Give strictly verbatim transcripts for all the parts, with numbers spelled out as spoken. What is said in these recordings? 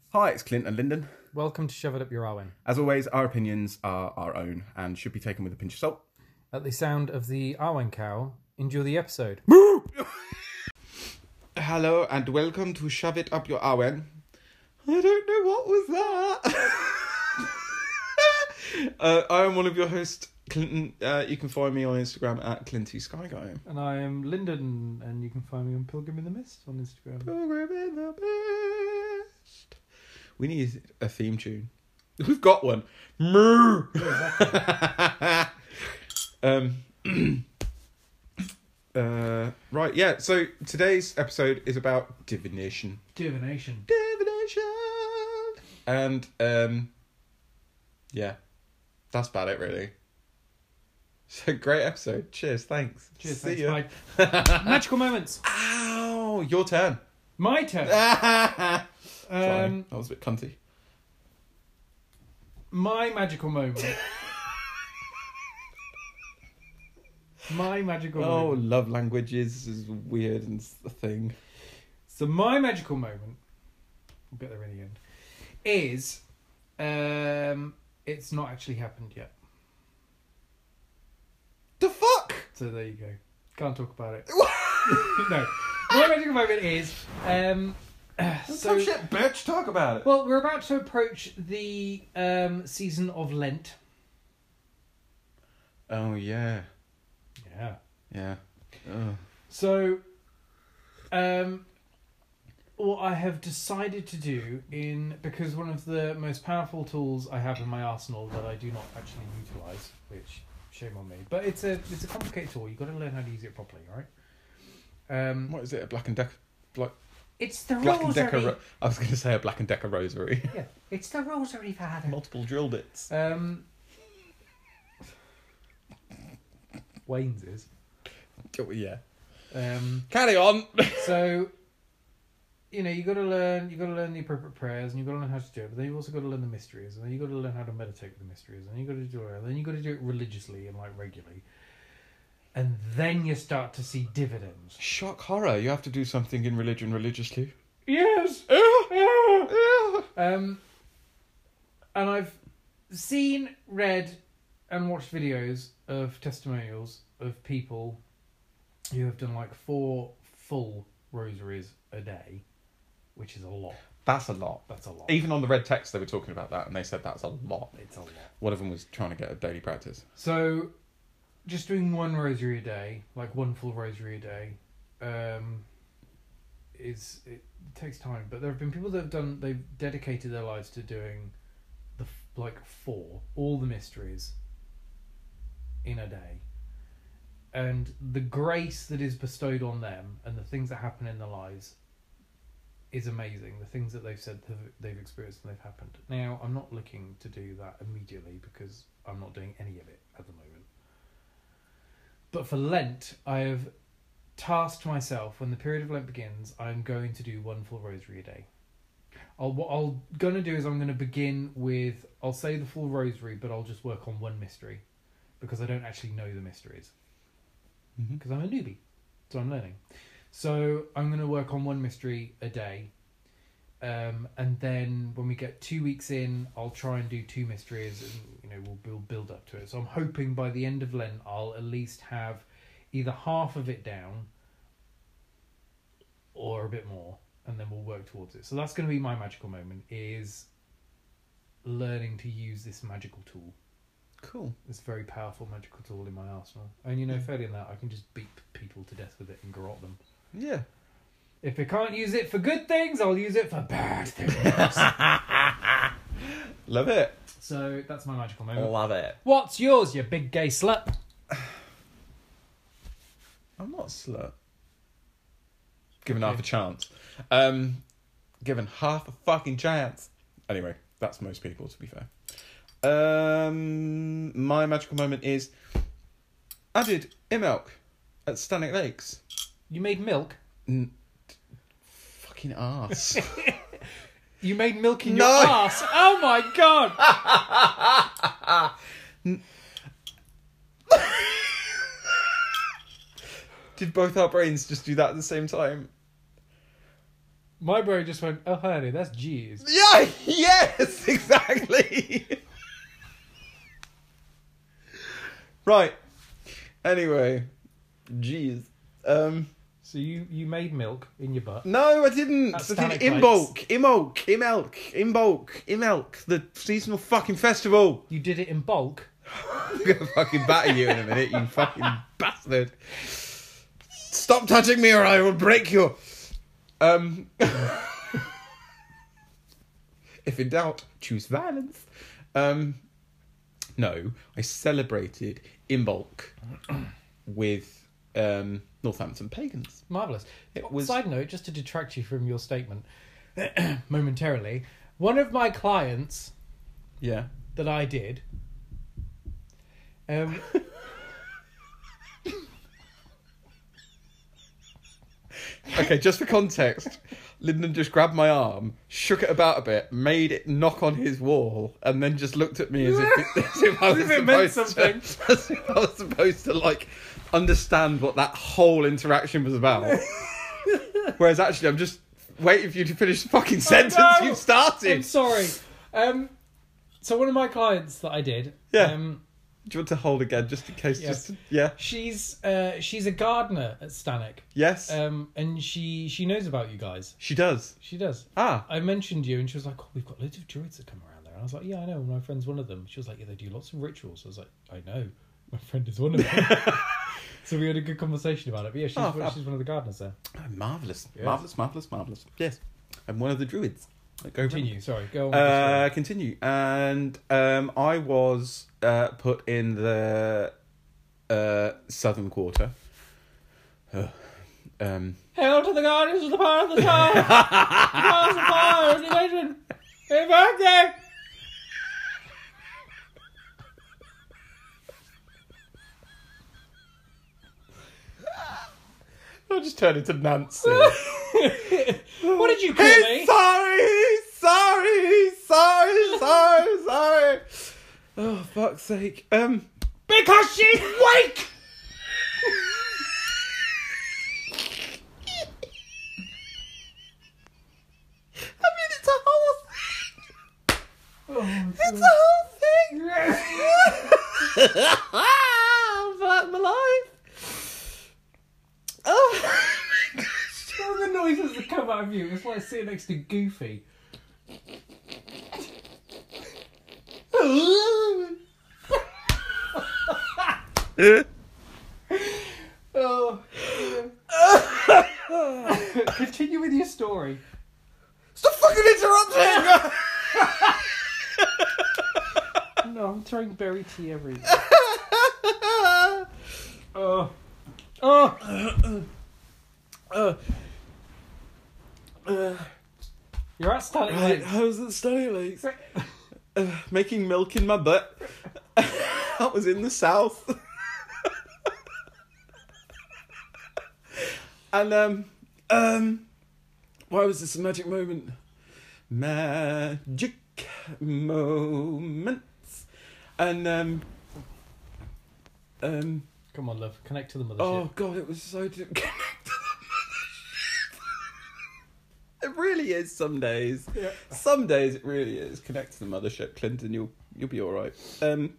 Hi, it's Clint and Lyndon. Welcome to Shove It Up Your Arwen. As always, our opinions are our own and should be taken with a pinch of salt. At the sound of the Arwen cow, enjoy the episode. Hello and welcome to Shove It Up Your Arwen. I don't know what was that. uh, I am one of your hosts, Clinton. Uh, you can find me on Instagram at Clinty Sky Guy. And I am Lyndon, and you can find me on Pilgrim in the Mist on Instagram. Pilgrim in the Mist. We need a theme tune. We've got one. Moo. Yeah, exactly. um. uh. Right. Yeah. So today's episode is about divination. Divination. Divination. And um. Yeah, that's about it, really. So great episode. Cheers. Thanks. Cheers. See Thanks, ya. bye. Magical moments. Ow! Your turn. My turn. Sorry, Um, that was a bit cunty. my magical moment. my magical Oh, moment. love languages is weird and it's a thing. So my magical moment, we'll get there in the end, is um, it's not actually happened yet. The fuck? So there you go. Can't talk about it. No. My magical moment is um, So, so shit, bitch. Talk about it. well, we're about to approach the um, season of Lent. Oh yeah, Yeah. yeah. Oh. So, um, what I have decided to do in because one of the most powerful tools I have in my arsenal that I do not actually utilize, which shame on me, but it's a it's a complicated tool. You've got to learn how to use it properly, right? Um, What is it? A Black and Decker? Black, it's the Black and rosary. Decker. Ro- I was going to say a Black and Decker rosary. Yeah, it's the rosary, Father. Multiple drill bits. Um, Wayne's is. Oh, yeah. Um, Carry on. so, you know, you got to learn. You got to learn the appropriate prayers, and you got to learn how to do it. But then you also got to learn the mysteries, and then you got to learn how to meditate with the mysteries, and you got to do it. And then you got to do it religiously and like regularly, and then you start to see dividends. Shock horror. You have to do something in religion religiously. Yes. Yeah. Um, and I've seen, read, and watched videos of testimonials of people who have done like four full rosaries a day, which is a lot. That's a lot. That's a lot. Even on the red text, they were talking about that, and they said that's a lot. It's a lot. One of them was trying to get a daily practice. So, just doing one rosary a day, like one full rosary a day, um, is it takes time. But there have been people that have done. They've dedicated their lives to doing the f- like four, all the mysteries in a day, and the grace that is bestowed on them and the things that happen in their lives is amazing. The things that they've said that they've experienced and they've happened. Now, I'm not looking to do that immediately because I'm not doing any of it at the moment. But for Lent, I have tasked myself, when the period of Lent begins, I'm going to do one full rosary a day. I'll, what I'm going to do is I'm going to begin with, I'll say the full rosary, but I'll just work on one mystery because I don't actually know the mysteries. Because I'm a newbie, so I'm learning. So I'm going to work on one mystery a day. Um, and then when we get two weeks in, I'll try and do two mysteries and, you know, we'll build, build up to it. So I'm hoping by the end of Lent, I'll at least have either half of it down or a bit more, and then we'll work towards it. So that's going to be my magical moment, is learning to use this magical tool. Cool. This very powerful magical tool in my arsenal. And, you know, failing that, I can just beat people to death with it and garrote them. Yeah. If I can't use it for good things, I'll use it for bad things. Love it. So that's my magical moment. Love it. What's yours, you big gay slut? I'm not a slut. Given Okay. half a chance. Um, given half a fucking chance. Anyway, that's most people, to be fair. Um, my magical moment is I did milk at Stannick Lakes. You made milk? N- fucking ass. You made milk in No. your ass? Oh my god! Did both our brains just do that at the same time? My brain just went, oh, honey, that's G's. Yeah, yes, exactly. Right. Anyway, jeez. Um, So you, you made milk in your butt. no, I didn't. That's I did Static in Lights. bulk, Imulk, Imelk, Imbolk, Imelk, the seasonal fucking festival. You did it in bulk. I'm gonna fucking batter you in a minute, you fucking bastard. Stop touching me or I will break you. Um, if in doubt, choose violence. Um, no, I celebrated in bulk with um, Northampton Pagans. Marvellous. It was- Side note, just to detract you from your statement momentarily, one of my clients Yeah. that I did... Um, Okay, just for context, Lyndon just grabbed my arm, shook it about a bit, made it knock on his wall, and then just looked at me as if, it, as if I was As if it meant supposed something. to, as if I was supposed to like understand what that whole interaction was about. Whereas actually, I'm just waiting for you to finish the fucking sentence no! you I'm started. sorry. Um, so one of my clients that I did... Yeah. Um, Do you want to hold again, just in case? Yes. Just yeah. she's uh, she's a gardener at Stanek. Yes, Um, and she, she knows about you guys. she does. She does. Ah, I mentioned you, and she was like, "Oh, we've got loads of druids that come around there." And I was like, "Yeah, I know. My friend's one of them." She was like, "Yeah, they do lots of rituals." I was like, "I know. My friend is one of them." So we had a good conversation about it. But yeah, she's, Oh, one, fab. she's one of the gardeners there. oh, marvelous, Yes. marvelous, marvelous, marvelous. Yes, I'm one of the druids. Go around. Continue. Sorry, go on. with Uh, the continue. And um, I was uh, put in the uh, southern quarter. Uh, um, story. Hail to the guardians of the power of the star! The powers of fire and negation! Happy birthday! I'll just turn into Nancy. What did you call me? sorry, sorry, sorry, sorry, sorry. Oh, fuck's sake. Um, Because she's weak! I mean, it's a whole Oh, It's a whole thing. Fuck my life. Oh. All the noises that come out of you, it's like sitting next to Goofy. Oh. Continue with your story. Stop fucking interrupting! No, I'm throwing berry tea everywhere. Oh. Oh. uh, uh, You're at Static right, Lakes. how's it starting, Lakes? Uh, making milk in my butt. That was in the south. And um um why was this a magic moment? Magic moments. And um um Come on, love. Connect to the mothership. oh god, it was so di- It really is some days. Yeah. Some days it really is. Connect to the mothership, Clinton. You'll you'll be all right. Um,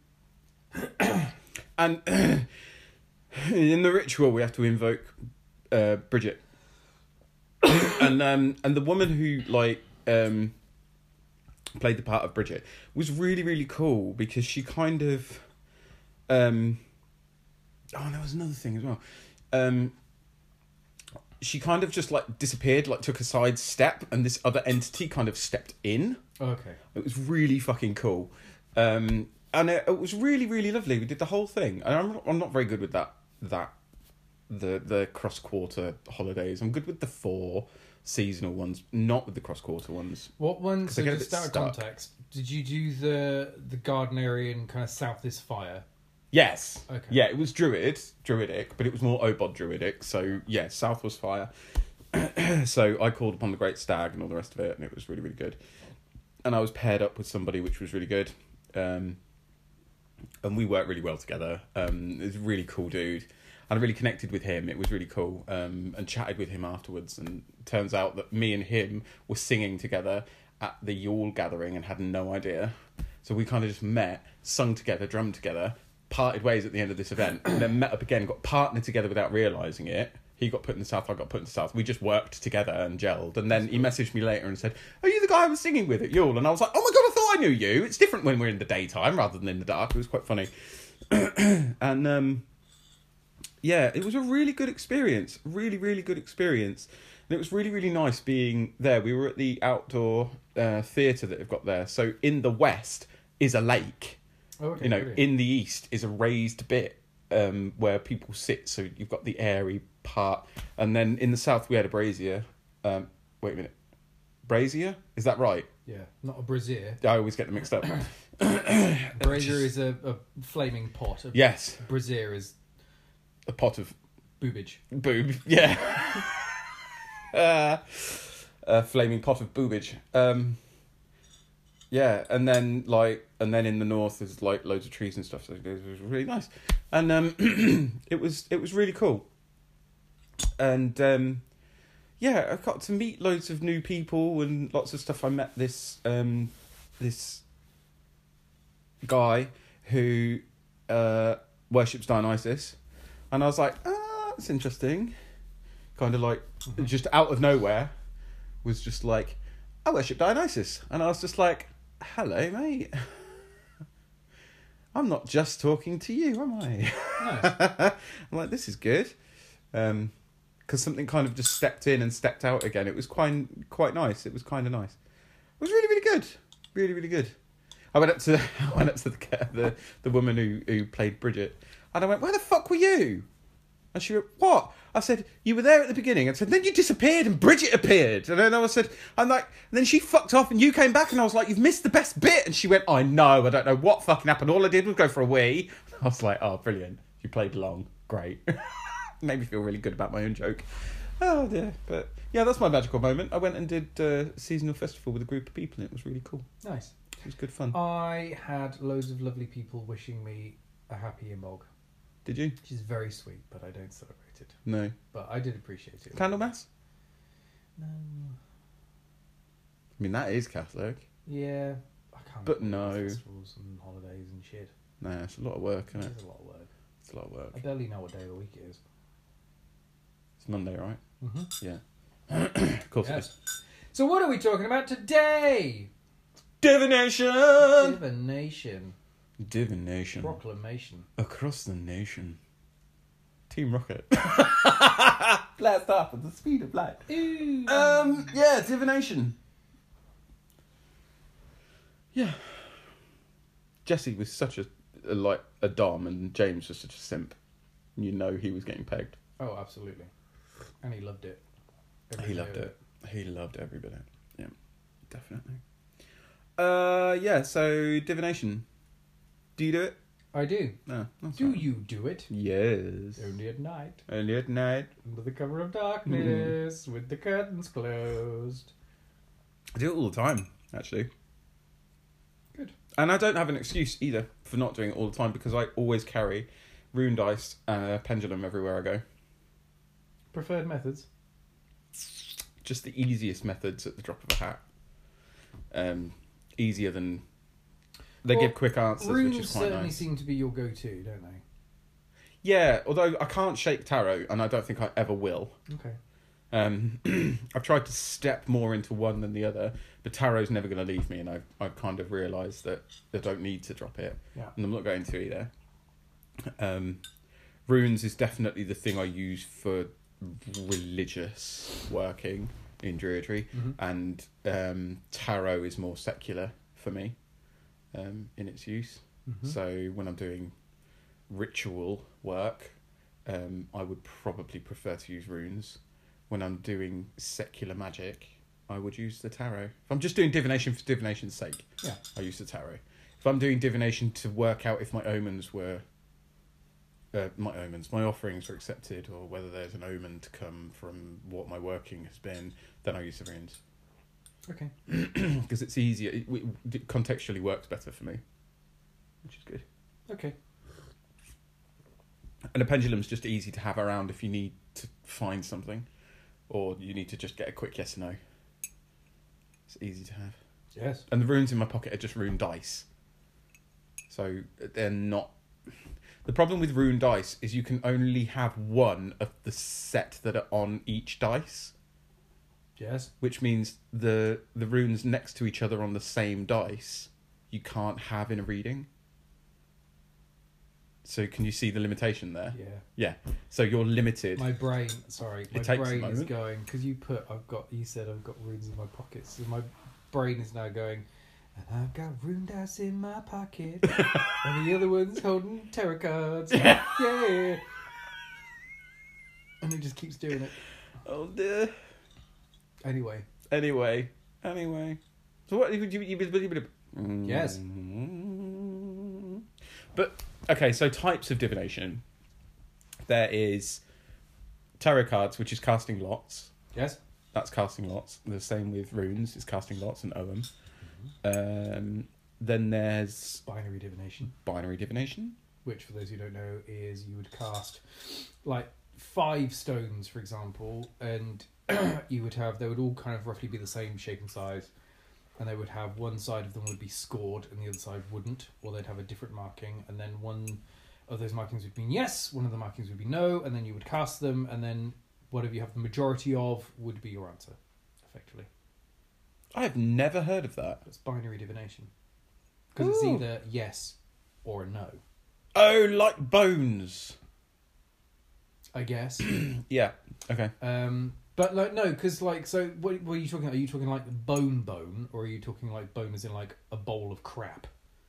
and in the ritual, we have to invoke uh, Bridget, and um, and the woman who like um, played the part of Bridget was really really cool because she kind of um, oh, and there was another thing as well. Um, she kind of just like disappeared, like took a side step, and this other entity kind of stepped in. Okay. It was really fucking cool, um, and it, it was really really lovely. We did the whole thing, and I'm I'm not very good with that that the the cross quarter holidays. I'm good with the four seasonal ones, not with the cross quarter ones. What one? 'Cause So I get a just bit out of stuck. context, did you do the the Gardenerian kind of South is Fire? Yes. Okay. Yeah, it was druid, druidic, but it was more Obod druidic. So yeah, South was fire. So I called upon the Great Stag and all the rest of it, and it was really really good. And I was paired up with somebody which was really good, um, and we worked really well together. Um, it was a really cool dude. and I really connected with him. It was really cool, um, and chatted with him afterwards. And it turns out that me and him were singing together at the Yule gathering and had no idea. So we kind of just met, sung together, drummed together, parted ways at the end of this event, and then met up again, got partnered together without realising it. He got put in the South, I got put in the South. We just worked together and gelled. And then he messaged me later and said, "Are you the guy I was singing with at Yule?" And I was like, "Oh my God, I thought I knew you. It's different when we're in the daytime rather than in the dark." It was quite funny. and um, yeah, it was a really good experience. Really, really good experience. And it was really, really nice being there. We were at the outdoor uh, theatre that they've got there. So in the west is a lake. Oh, okay, you know, brilliant. in the east is a raised bit um, where people sit. So you've got the airy part. And then in the south we had a brazier. Um, wait a minute. Brazier? Is that right? Yeah, not a brazier. I always get them mixed up. Brazier is a, a flaming pot. A Yes. brazier is A pot of boobage. boob. Yeah. uh, a flaming pot of boobage. Um, yeah, and then like, and then in the north there's like loads of trees and stuff. So it was really nice, and um, it was it was really cool. And um, yeah, I got to meet loads of new people and lots of stuff. I met this um, this guy who uh, worships Dionysus, and I was like, ah, that's interesting. Kind of like, Mm-hmm. just out of nowhere, was just like, I worship Dionysus, and I was just like, hello, mate. I'm not just talking to you, am I? Nice. I'm like, this is good. Um, because something kind of just stepped in and stepped out again. It was quite quite nice. It was kind of nice. It was really really good. Really really good. I went up to I went up to the the the woman who who played Bridget, and I went, "Where the fuck were you?" And she went, "What?" I said, "You were there at the beginning." And said, "Then you disappeared and Bridget appeared." And then I said, "I'm like," and then she fucked off and you came back, and I was like, "You've missed the best bit." And she went, "I know. I don't know what fucking happened. All I did was go for a wee." I was like, "Oh, brilliant. You played along. Great." Made me feel really good about my own joke. Oh dear. But yeah, that's my magical moment. I went and did a seasonal festival with a group of people, and it was really cool. Nice. It was good fun. I had loads of lovely people wishing me a happy Imbolg, Did you? which is very sweet, but I don't celebrate it. No. But I did appreciate it. Candlemas? No. I mean, that is Catholic. Yeah. I can't. But go to no. Festivals and holidays and shit. Nah, it's a lot of work, isn't it? It's a lot of work. It's a lot of work. I barely know what day of the week it is. It's Monday, right? Mm-hmm. Yeah. Of course it is. Yes. So what are we talking about today? Divination! Divination. Divination. Proclamation. Across the nation. Team Rocket. Blast off at the speed of light. Ooh. Um, yeah, divination. Yeah. Jesse was such a, a like a dom, and James was such a simp. You know he was getting pegged. Oh, absolutely. And he loved it. Every He day loved of it. He loved every bit of it. Yeah, definitely. Uh, yeah. So divination. Do you do it? I do. No. That's Do right. you do it? Yes. Only at night, Only at night. under the cover of darkness, with the curtains closed. I do it all the time, actually. Good. And I don't have an excuse either for not doing it all the time, because I always carry rune dice and a pendulum everywhere I go. Preferred methods? Just the easiest methods at the drop of a hat. Um, easier than... They Well, give quick answers, Runes which is quite certainly nice. seem to be your go-to, don't they? Yeah, although I can't shake tarot, and I don't think I ever will. Okay. Um, I've tried to step more into one than the other, but tarot's never going to leave me, and I've, I've kind of realised that I don't need to drop it. Yeah. And I'm not going to either. Um, runes is definitely the thing I use for religious working in Druidry, Mhm. and um, tarot is more secular for me um, in its use. Mhm. So when I'm doing ritual work, um, I would probably prefer to use runes. When I'm doing secular magic, I would use the tarot. If I'm just doing divination for divination's sake, Yeah. I use the tarot. If I'm doing divination to work out if my omens were, uh, my omens, my offerings were accepted, or whether there's an omen to come from what my working has been, then I use the runes. Okay. Because it's easier, it, it contextually works better for me, which is good. Okay. And a pendulum's just easy to have around if you need to find something, or you need to just get a quick yes or no. It's easy to have. Yes. And the runes in my pocket are just rune dice. So they're not... The problem with rune dice is you can only have one of the set that are on each dice. Yes. Which means the the runes next to each other on the same dice, you can't have in a reading. So can you see the limitation there? Yeah. Yeah. So you're limited. My brain, sorry, my It takes a brain is moment. going, because you put, I've got, you said I've got runes in my pockets, so my brain is now going, and I've got rune dice in my pocket, and the other one's holding tarot cards. Yeah. Yeah. And it just keeps doing it. Oh dear. Anyway. Anyway. Anyway. So what you you you Yes. But okay, so types of divination. There is tarot cards, which is casting lots. Yes. That's casting lots. The same with runes, is casting lots and ogham. Mm-hmm. Um, then there's Binary divination. binary divination. Which, for those who don't know, is you would cast like five stones, for example, and you would have, they would all kind of roughly be the same shape and size, and they would have one side of them would be scored and the other side wouldn't, or they'd have a different marking, and then one of those markings would mean yes, one of the markings would be no, and then you would cast them, and then whatever you have the majority of would be your answer, effectively. I've never heard of that. That's binary divination. Because it's Ooh. either yes or a no, Oh, like bones. I guess. Yeah. Okay. Um, but like no, because like so, what, what are you talking? Are you talking like bone bone, or are you talking like bone as in like a bowl of crap?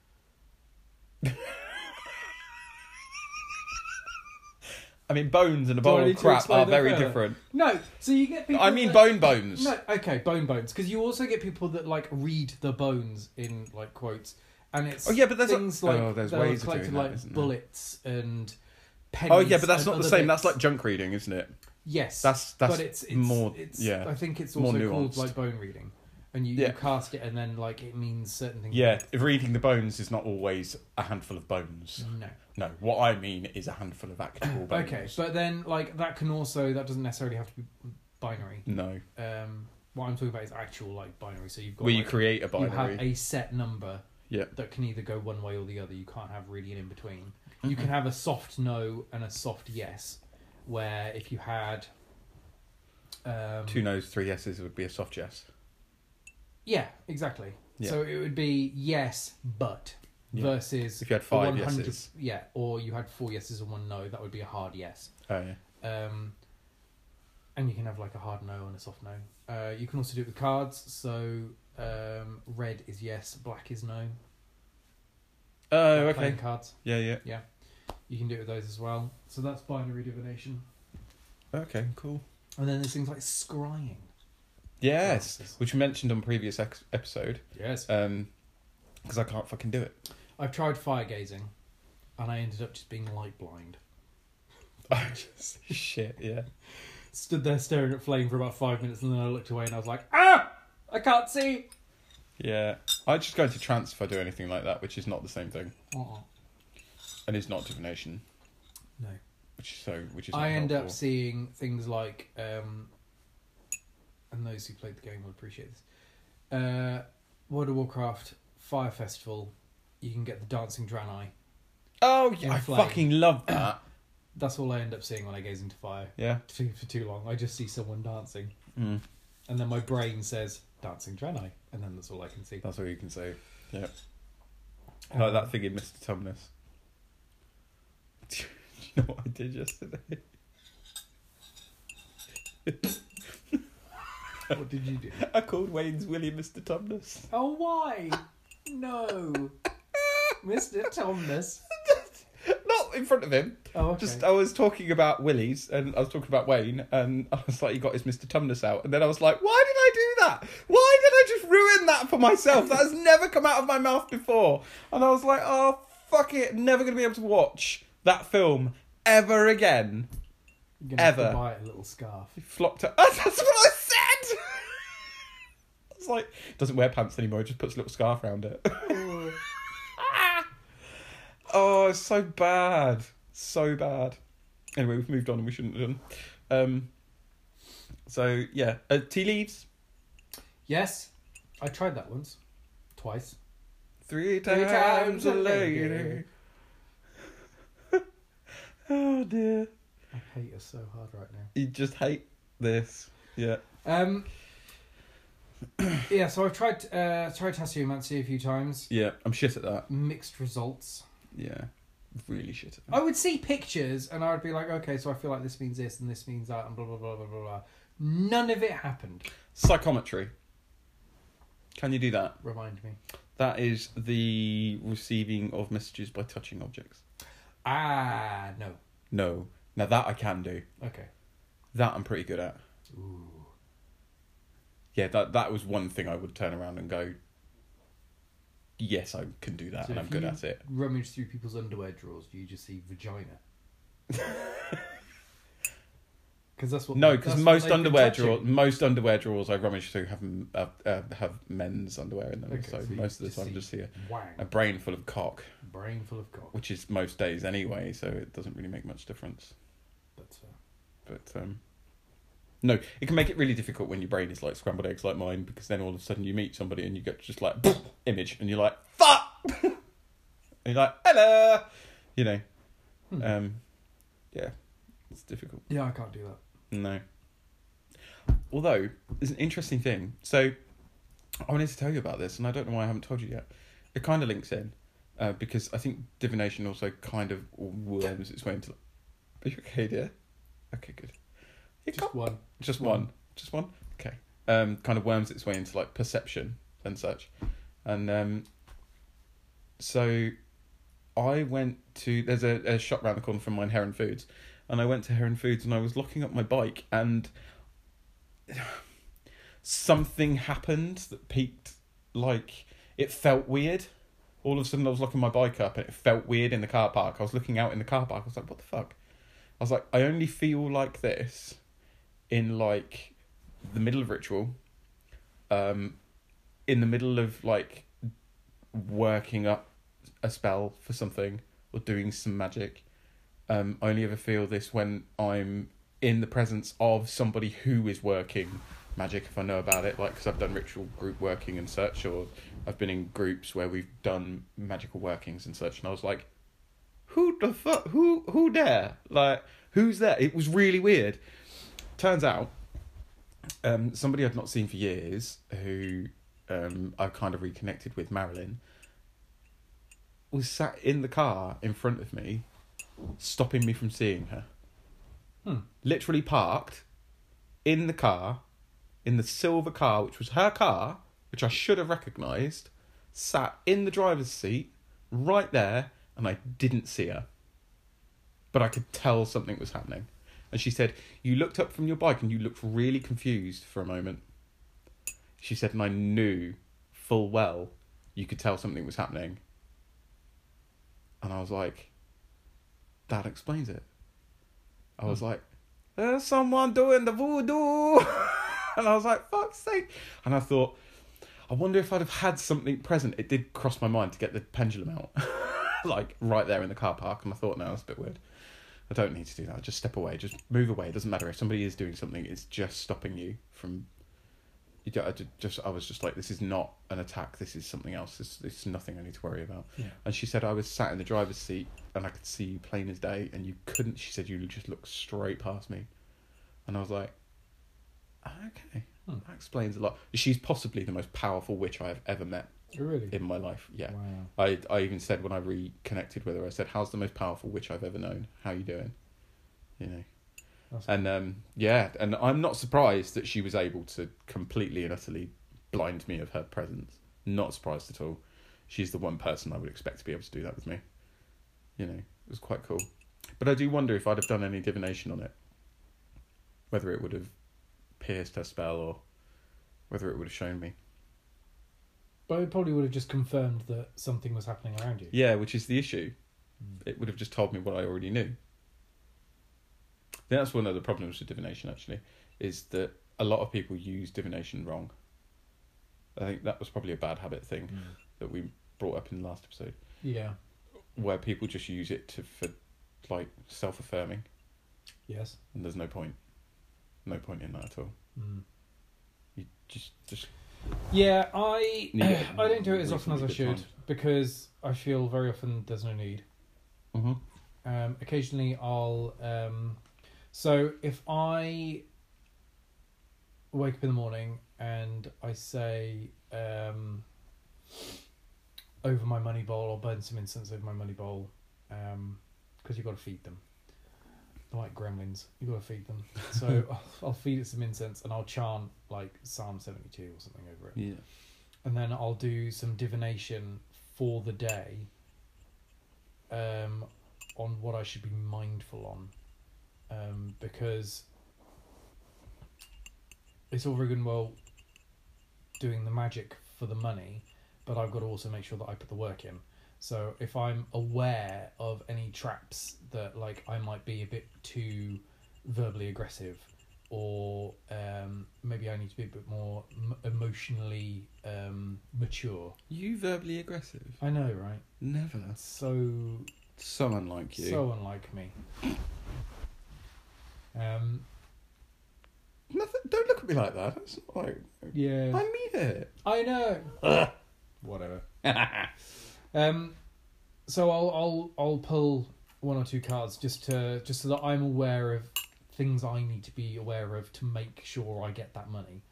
I mean, bones and a Do I bowl need of to crap explain are that very further? different. No, so you get people. I mean, that, bone bones. No, okay, bone bones, because you also get people that like read the bones in like quotes, and it's Oh, yeah, but there's a- things like oh, there's they'll ways of collect doing that, like isn't there? bullets and pennies. Oh yeah, but that's and not the other same. That's bits. like junk reading, isn't it? Yes, That's that's but it's, it's more. It's, yeah. I think it's more also called nuanced. like bone reading, and you, Yeah. you cast it, and then like it means certain things. Yeah, if reading the bones is not always a handful of bones. No. No, what I mean is a handful of actual bones. Okay, but then like that can also that doesn't necessarily have to be binary. No, Um, what I'm talking about is actual like binary. So you've got where you like, create a you have binary. a set number Yeah. that can either go one way or the other. You can't have really an in between. You can have a soft no and a soft yes, where if you had um, Two no's, three yeses would be a soft yes. yeah, exactly. Yeah. So it would be yes, but Yeah. versus If you had the five one hundred yeses. yeah, or you had four yeses and one no, that would be a hard yes. Oh yeah. Um, and you can have like a hard no and a soft no. Uh, you can also do it with cards. So um, red is yes, black is no. Oh, Like okay. playing cards. Yeah, yeah. You can do it with those as well. So that's binary divination. Okay, cool. And then there's things like scrying. Yes, Glasses. which we mentioned on previous ex- episode. Yes. Um, because I can't fucking do it. I've tried fire gazing, and I ended up just being light blind. I just shit. Yeah. Stood there staring at flame for about five minutes, and then I looked away, and I was like, ah, I can't see. Yeah. I just go into trance if I do anything like that, which is not the same thing, Uh-uh. and is not divination. No. Which is so. Which is. I not end up helpful. seeing things like, um, and those who played the game will appreciate this. Uh, World of Warcraft Fire Festival, you can get the dancing Draenei. Oh in yeah, I flame. fucking love that. That's all I end up seeing when I gaze into fire. Yeah. For, for too long, I just see someone dancing, Mm. and then my brain says dancing Draenei, and then that's all I can see. That's all you can say. Yeah. Um, Like that thing in Mister Tumnus. Do you know what I did yesterday? What did you do? I called Wayne's Willie Mister Tumnus. Oh, why? No, Mister Tomness. Not in front of him. Oh, okay. Just I was talking about Willie's and I was talking about Wayne and I was like, he got his Mister Tumnus out, and then I was like, why did I do that? Why did I just ruin that for myself? That has never come out of my mouth before. And I was like, oh fuck it, never gonna be able to watch that film ever again. You're gonna have to ever. buy a little scarf. He flopped up. That's what I said. It's like doesn't wear pants anymore. He just puts a little scarf around it. Oh, it's so bad. So bad. Anyway, we've moved on and we shouldn't have done. Um, so, yeah. Uh, tea leaves. Yes, I tried that once. Twice. Three times, times a lady. Oh, dear. I hate us so hard right now. You just hate this. Yeah. Um. yeah, so I've tried uh, tried tasseomancy a few times. Yeah, I'm shit at that. Mixed results. Yeah, really shit at that. I would see pictures and I would be like, okay, so I feel like this means this and this means that and blah, blah, blah, blah, blah, blah. None of it happened. Psychometry. Can you do that? Remind me. That is the receiving of messages by touching objects. Ah, no. No. Now that I can do. Okay. That I'm pretty good at. Ooh. Yeah, that that was one thing I would turn around and go, yes, I can do that, So and I'm if good you at it. rummage through people's underwear drawers, do you just see vagina? Because that's what. No, because that's most what they've been underwear touching. drawers, most underwear drawers I rummage through have uh, uh, have men's underwear in them. Okay, so, so you most of the just time, see just see a, Wang. a brain full of cock, Brain full of cock. which is most days anyway. So it doesn't really make much difference. That's fair. But um, no, it can make it really difficult when your brain is like scrambled eggs like mine, because then all of a sudden you meet somebody and you get just like image and you're like fuck, and you're like hello, you know, Hmm. um, yeah, it's difficult. Yeah, I can't do that. No. Although there's an interesting thing. So I wanted to tell you about this, and I don't know why I haven't told you yet. It kind of links in, uh, because I think divination also kind of worms its way into. Are you okay, dear? Okay, good. You Just got- one. Just one. Just one? Okay. Um, kind of worms its way into like perception and such. And um, so I went to, there's a, a shop round the corner from mine, Heron Foods. And I went to Heron Foods and I was locking up my bike and something happened that peaked, like, it felt weird. All of a sudden I was locking my bike up and it felt weird in the car park. I was looking out in the car park. I was like, what the fuck? I was like, I only feel like this in like the middle of ritual, um, in the middle of like working up a spell for something or doing some magic. Um, I only ever feel this when I'm in the presence of somebody who is working magic, if I know about it, like, because I've done ritual group working and such, or I've been in groups where we've done magical workings and such, and I was like, who the fuck, who, who there? Like, who's there? It was really weird. Turns out, um, somebody I'd not seen for years, who um, I've kind of reconnected with, Marilyn, was sat in the car in front of me, stopping me from seeing her. Hmm. Literally parked in the car, in the silver car, which was her car, which I should have recognised, sat in the driver's seat, right there, and I didn't see her. But I could tell something was happening. And she said, you looked up from your bike and you looked really confused for a moment. She said, and I knew full well you could tell something was happening. And I was like, that explains it. I was like, there's someone doing the voodoo. And I was like, fuck's sake. And I thought, I wonder if I'd have had something present. It did cross my mind to get the pendulum out. Like, right there in the car park. And I thought, no, that's a bit weird. I don't need to do that. Just step away. Just move away. It doesn't matter. If somebody is doing something, it's just stopping you from... You don't- I just, I was just like, this is not an attack. This is something else. This, this is nothing I need to worry about. Yeah. And she said I was sat in the driver's seat and I could see you plain as day, and you couldn't. She said you just looked straight past me, and I was like, okay, Hmm. that explains a lot. She's possibly the most powerful witch I have ever met Oh, really? in my life. Yeah. Wow. I I even said when I reconnected with her, I said, how's the most powerful witch I've ever known? How you doing? You know. That's And um yeah, and I'm not surprised that she was able to completely and utterly blind me of her presence. Not surprised at all. She's the one person I would expect to be able to do that with me. You know, it was quite cool. But I do wonder if I'd have done any divination on it, whether it would have pierced her spell or whether it would have shown me. But it probably would have just confirmed that something was happening around you. Yeah, which is the issue. Mm. It would have just told me what I already knew. I think that's one of the problems with divination, actually, is that a lot of people use divination wrong. I think that was probably a bad habit thing Mm. that we brought up in the last episode, Yeah. where people just use it to for like self-affirming, Yes. and there's no point, no point in that at all. Mm. You just just Yeah, I need it I don't do it as reasonably often as I good should times. because I feel very often there's no need. Mm-hmm. Um, occasionally I'll um, so if I wake up in the morning and I say um, over my money bowl, or burn some incense over my money bowl, um, because you've got to feed them. They're like gremlins. You've got to feed them. So I'll, I'll feed it some incense and I'll chant like Psalm seventy-two or something over it. Yeah. And then I'll do some divination for the day um, on what I should be mindful on. Um, because it's all very good and well doing the magic for the money, but I've got to also make sure that I put the work in. So if I'm aware of any traps that like I might be a bit too verbally aggressive, or um, maybe I need to be a bit more m- emotionally um, mature. You verbally aggressive? I know, right? Never. So So unlike you. so unlike me. Um. Nothing. Don't look at me like that. It's not like Yeah. I mean it. I know. Whatever. Um, so I'll I'll I'll pull one or two cards just to just so that I'm aware of things I need to be aware of to make sure I get that money.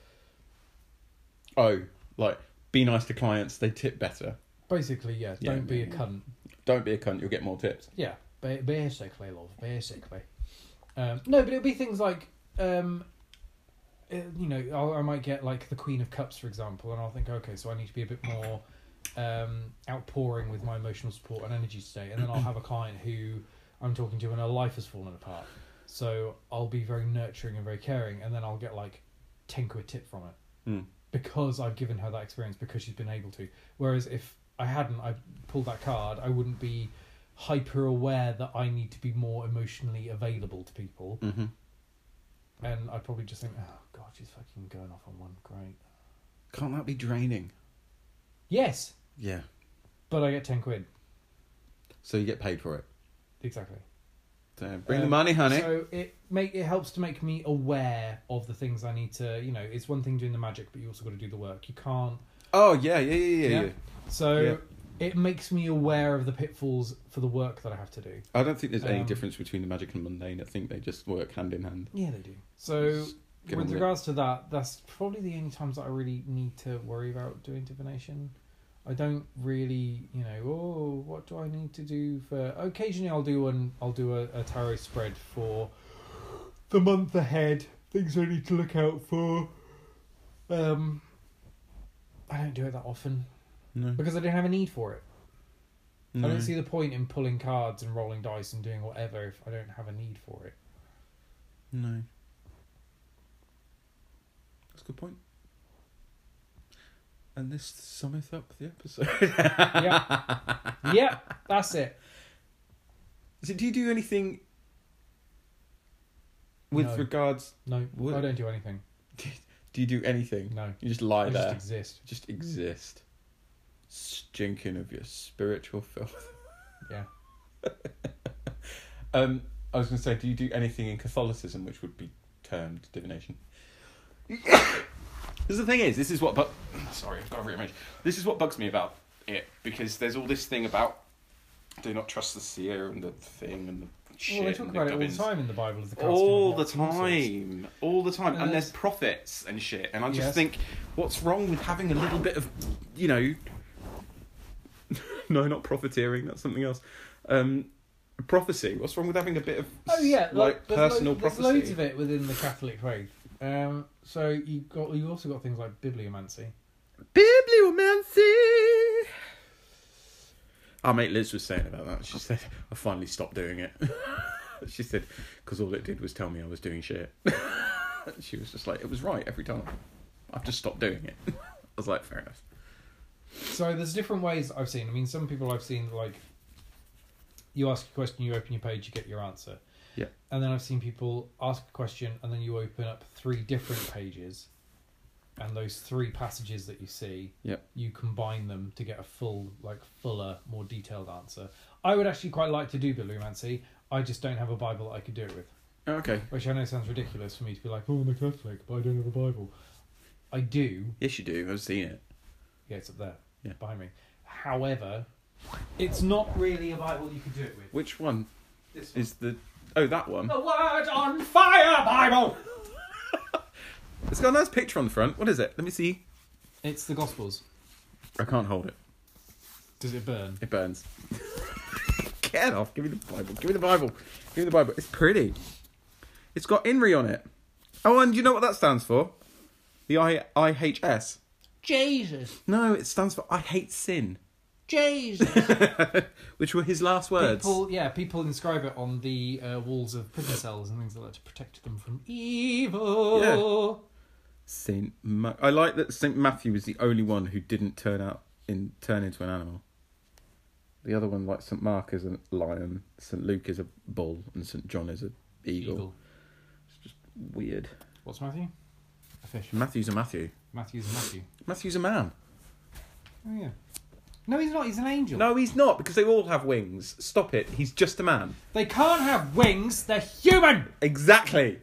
Oh, like be nice to clients. They tip better. Basically, yeah. Yeah, Don't be a yeah. cunt. Don't be a cunt. You'll get more tips. Yeah. Ba- basically, love. Basically. Um, no, but it'll be things like um, uh, you know, I'll, I might get like the Queen of Cups, for example, and I'll think, okay, so I need to be a bit more um, outpouring with my emotional support and energy today, and then I'll have a client who I'm talking to and her life has fallen apart, so I'll be very nurturing and very caring, and then I'll get like ten quid tip from it Mm. because I've given her that experience because she's been able to. Whereas if I hadn't, I pulled that card, I wouldn't be hyper aware that I need to be more emotionally available to people, Mm-hmm. and I'd probably just think, oh god, she's fucking going off on one, great. Can't that be draining? Yes, Yeah. but I get ten quid. So you get paid for it. Exactly. So bring Um, the money, honey. So it make it helps to make me aware of the things I need to. You know, it's one thing doing the magic, but you also got to do the work. You can't. Oh yeah, yeah, yeah, yeah. Yeah. yeah. So Yeah. it makes me aware of the pitfalls for the work that I have to do. I don't think there's any Um, difference between the magic and mundane. I think they just work hand in hand. Yeah, they do. So Just get on with with it. regards to that, that's probably the only times that I really need to worry about doing divination. I don't really, you know, oh, what do I need to do for? Occasionally, I'll do one. I'll do a, a tarot spread for the month ahead. Things I need to look out for. Um, I don't do it that often No. because I don't have a need for it. no. I don't see the point in pulling cards and rolling dice and doing whatever if I don't have a need for it. No. That's a good point. And this summeth up the episode. Yeah, yeah, that's it. So do you do anything with No. regards? No, What? I don't do anything. Do you do anything? No, You just lie I there. just exist. Just exist. Stinking of your spiritual filth. Yeah. um, I was going to say, do you do anything in Catholicism which would be termed divination? Because the thing is, this is what... Bu- Sorry, I've got to rearrange. This is what bugs me about it, because there's all this thing about do not trust the seer and the thing and the shit. Well, they talk and about the it all the gubbins. time in the Bible as the casting All of the lots of all sorts. time, all the time, And and there's there's- prophets and shit. And I just Yes. think, what's wrong with having a little bit of, you know, no, not profiteering. That's something else. Um, prophecy. What's wrong with having a bit of, Oh yeah, like there's personal lo- prophecy? There's loads of it within the Catholic faith. Um, so you got you also got things like bibliomancy. Bibliomancy. Our mate Liz was saying about that. She said, I finally stopped doing it. She said, because all it did was tell me I was doing shit. She was just like, it was right every time. I've just stopped doing it. I was like, fair enough. So there's different ways I've seen. I mean, some people I've seen like you ask a question, you open your page, you get your answer. Yeah. And then I've seen people ask a question and then you open up three different pages and those three passages that you see, Yep. you combine them to get a full, like fuller, more detailed answer. I would actually quite like to do bibliomancy. I just don't have a Bible that I could do it with. Oh, okay. Which I know sounds ridiculous for me to be like, oh, I'm a Catholic, but I don't have a Bible. I do. Yes, you do. I've seen it. Yeah, it's up there, Yeah. behind me. However, it's not really a Bible you could do it with. Which one This one. is the? Oh, that one. The Word on Fire Bible! It's got a nice picture on the front. What is it? Let me see. It's the Gospels. I can't hold it. Does it burn? It burns. Get off. Give me the Bible. Give me the Bible. Give me the Bible. It's pretty. It's got I N R I on it. Oh, and you know what that stands for? The I I H S. Jesus. No, it stands for I hate sin. Jesus. Which were his last words. People, yeah, people inscribe it on the uh, walls of prison cells and things like that to protect them from evil. Saint Ma- I like that Saint Matthew was the only one who didn't turn out in turn into an animal. The other one, like Saint Mark, is a lion, Saint Luke is a bull, and Saint John is a eagle. Eagle. It's just weird. What's Matthew? A fish. Matthew's a Matthew. Matthew's a Matthew. Matthew's a man. Oh, yeah. No, he's not. He's an angel. No, he's not, because they all have wings. Stop it. He's just a man. They can't have wings. They're human. Exactly.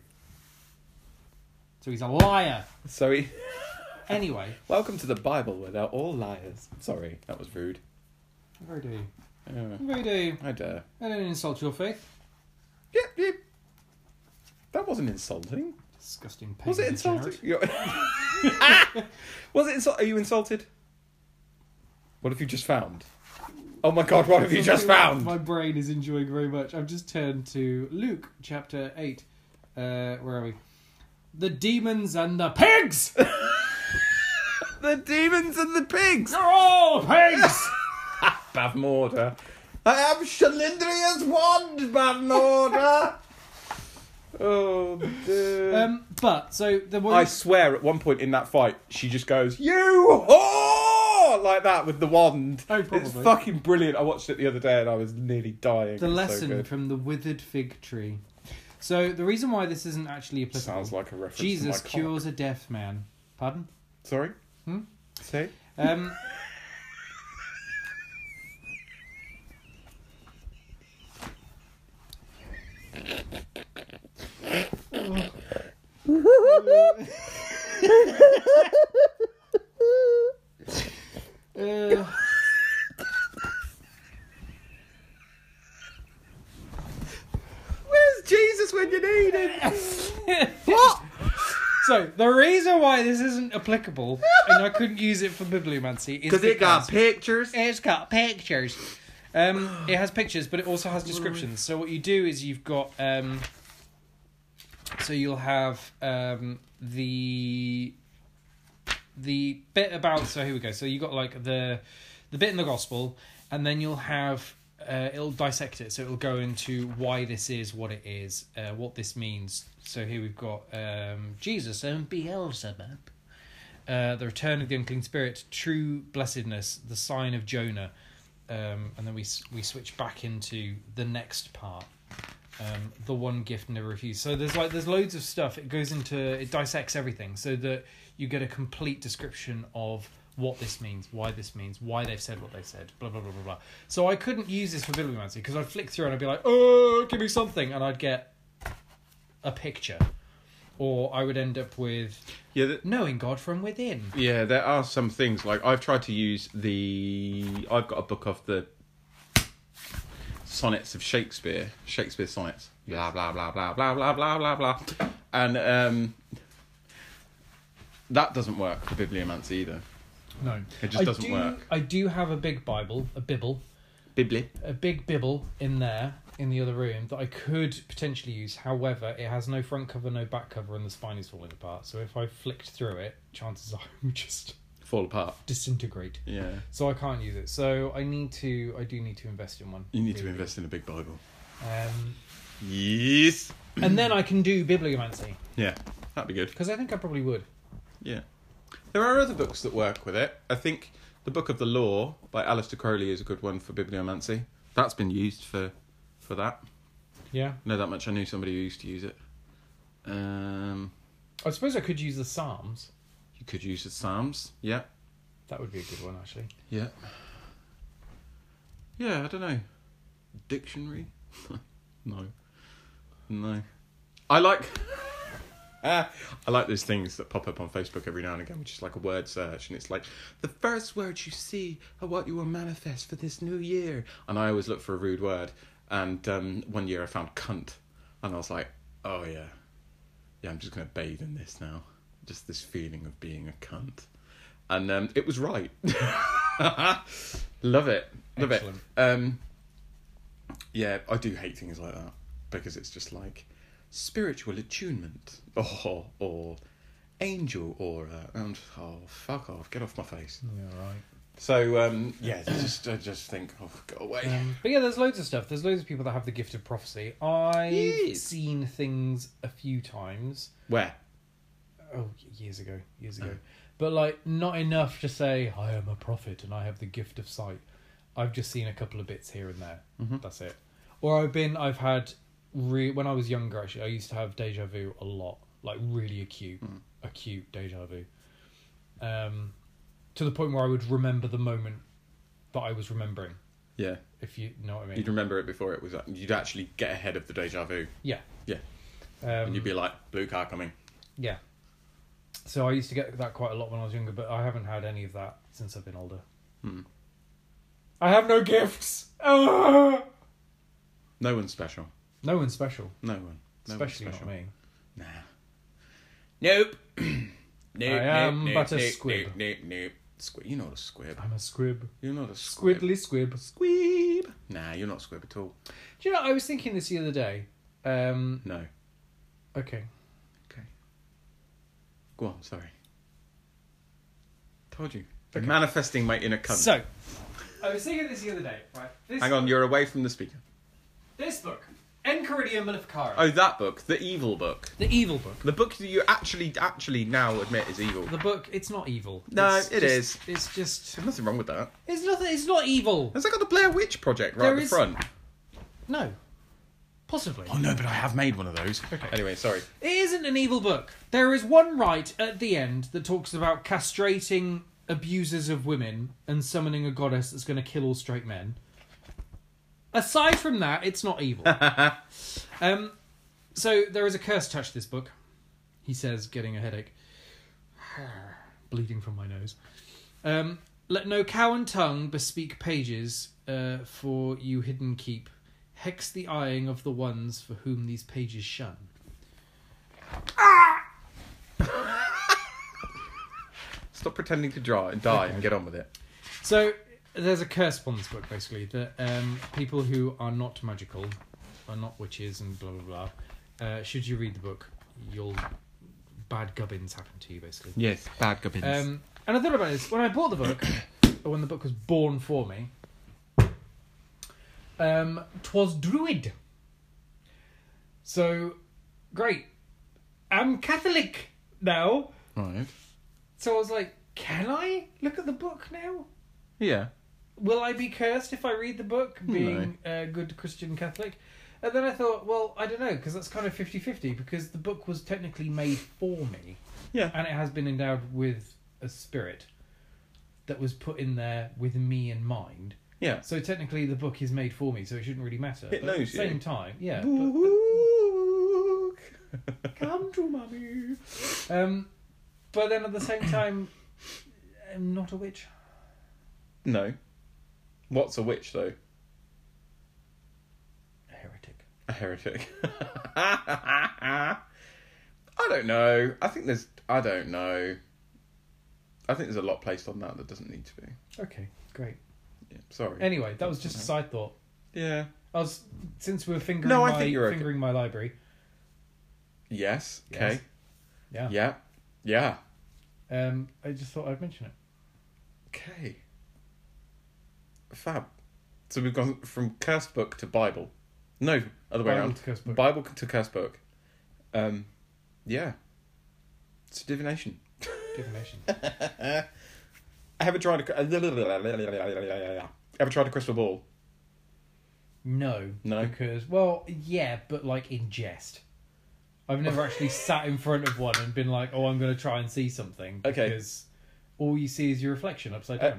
So he's a liar. So he... Anyway. Welcome to the Bible, where they're all liars. Sorry, that was rude. Very do. Yeah. Very do. I dare. I don't insult your faith. Yep, yep. That wasn't insulting. Disgusting pagan Was it insulting? degenerate. You're- Was it insult? Are you insulted? What have you just found? Oh my God! What have you just found? My brain is enjoying very much. I've just turned to Luke chapter eight. Uh, where are we? The demons and the pigs. The demons and the pigs. They're all pigs. Bavmorda. I am Shalindria's wand, Bavmorda. Oh dear. um, but so the one I swear, at one point in that fight, she just goes, "You whore!" like that with the wand. Oh, probably. It's fucking brilliant. I watched it the other day and I was nearly dying. the It's so lesson good. from the withered fig tree. So the reason why this isn't actually applicable. Sounds like a reference. Jesus to my cures a deaf man. Pardon? Cock. Sorry. Hmm? Say. Um. Uh, Where's Jesus when you need him? What? so the reason why this isn't applicable and I couldn't use it for bibliomancy is Because it got pictures. it's got pictures. Um, it has pictures, but it also has descriptions. So what you do is you've got um, so you'll have um, the the bit about. So here we go. So you got like the the bit in the gospel, and then you'll have uh, it'll dissect it. So it'll go into why this is what it is, uh, what this means. So here we've got um, Jesus and Beelzebub, uh, the return of the unclean spirit, true blessedness, the sign of Jonah. Um, and then we we switch back into the next part, um, the one gift never refused. So there's like there's loads of stuff. It goes into it dissects everything so that you get a complete description of what this means, why this means, why they've said what they said, blah blah blah blah blah. So I couldn't use this for bibliomancy because I'd flick through and I'd be like, oh, give me something, and I'd get a picture, or I would end up with Yeah. The, knowing God from within. yeah. There are some things like I've tried to use the. I've got a book of the sonnets of Shakespeare. Shakespeare sonnets. Blah blah blah blah blah blah blah blah blah. And um, that doesn't work for bibliomancy either. No, It just I doesn't do, work. I do have a big Bible, a Bibble, Bibli. a big Bibble in there in the other room that I could potentially use. However, it has no front cover, no back cover, and the spine is falling apart. So if I flicked through it, chances are it would just Fall apart. disintegrate. Yeah. So I can't use it. So I need to. I do need to invest in one. You need to really. invest in a big Bible. Um, Yes. and then I can do bibliomancy Yeah, that'd be good. because I think I probably would. Yeah. There are other books that work with it. I think the Book of the Law by Alistair Crowley is a good one for bibliomancy. That's been used for for that. Yeah. I know that much. I knew somebody who used to use it. Um, I suppose I could use the Psalms. You could use the Psalms. Yeah. That would be a good one, actually. Yeah. Yeah, I don't know. Dictionary? No. No. I like... Ah, I like those things that pop up on Facebook every now and again, which is like a word search, and it's like, the first words you see are what you will manifest for this new year. And I always look for a rude word, and um, one year I found cunt, and I was like, oh yeah, yeah, I'm just going to bathe in this now. Just this feeling of being a cunt. And um, it was right. Love it. Love Excellent. it. Um, yeah, I do hate things like that, because it's just like... spiritual attunement, or or angel aura, and oh fuck off, get off my face. Yeah, right. So um, yeah, just I just think, oh, go away. Um, but yeah, there's loads of stuff. There's loads of people that have the gift of prophecy. I've Yes. seen things a few times. Where? Oh, years ago, years ago. Oh. But like, not enough to say I am a prophet and I have the gift of sight. I've just seen a couple of bits here and there. Mhm. That's it. Or I've been, I've had. Re- when I was younger, actually, I used to have deja vu a lot, like really acute, Mm. acute deja vu, um, to the point where I would remember the moment that I was remembering. Yeah, If you know what I mean. you'd remember it before it was. You'd actually get ahead of the deja vu, Yeah. Yeah. Um, and you'd be like, blue car coming. yeah. So I used to get that quite a lot when I was younger, but I haven't had any of that since I've been older. Hmm. I have no gifts. Ah! No one's special. No one's special, No one. No especially one's not special. me. Nah. Nope. nope. I am nope, but a nope, squib. Nope. Nope. Nope. Squib. You're not a squib. I'm a squib. You're not a squib. Squiddly squib. Squib. Nah, you're not a squib at all. Do you know, I was thinking this the other day. Um, No. okay. Go on, sorry. Told you. Okay. Manifesting my inner cunt. So, I was thinking this the other day, right? This Hang on, you're away from the speaker. This book, Enchiridion Maleficarum. Oh, that book. The evil book. The evil book. The book that you actually actually now admit is evil. The book, it's not evil. No, it's it just, is. It's just... There's nothing wrong with that. It's nothing, it's not evil. Has that got the Blair Witch Project right There at the is- front? No. Possibly. Oh no, but I have made one of those. Okay. Anyway, sorry. It isn't an evil book. There is one rite at the end that talks about castrating abusers of women and summoning a goddess that's going to kill all straight men. Aside from that, it's not evil. um, so there is a curse attached to this book. He says, getting a headache. Bleeding from my nose. Um, Let no cow and tongue bespeak pages, uh, for you hidden keep. Hex the eyeing of the ones for whom these pages shun. Stop pretending to draw and die and get on with it. So there's a curse upon this book, basically, that um, people who are not magical, are not witches and blah blah blah. Uh, should you read the book, you'll bad gubbins happen to you, basically. Yes, bad gubbins. Um, and I thought about this when I bought the book, or when the book was born for me. Um, 'twas Druid. So, great. I'm Catholic now. Right. So I was like, can I look at the book now? Yeah. Will I be cursed if I read the book, being a good Christian Catholic? And then I thought, well, I don't know, because that's kind of fifty-fifty, because the book was technically made for me. Yeah. And it has been endowed with a spirit that was put in there with me in mind. Yeah. So technically the book is made for me, so it shouldn't really matter. It but at knows the you. same time, yeah. But, Book. but, come to mummy. Um, but then at the same time, I'm not a witch. No. What's a witch, though? A heretic. A heretic. I don't know. I think there's... I don't know. I think there's a lot placed on that that doesn't need to be. Okay, great. Yeah, sorry. Anyway, that was just a side thought. Yeah. I was since we were fingering No, I my think you're okay. fingering my library. Yes. Okay. Yes. Yeah. Yeah. Um, I just thought I'd mention it. Okay. Fab. So we've gone from cursed book to Bible. No, other way Bible around. to cursed book. Bible to cursed book. Um, yeah. It's divination. Divination. I ever tried a ever tried a crystal ball? No. No? Because well, yeah, but like in jest. I've never actually sat in front of one and been like, "Oh, I'm going to try and see something." Okay. Because all you see is your reflection upside Uh, down.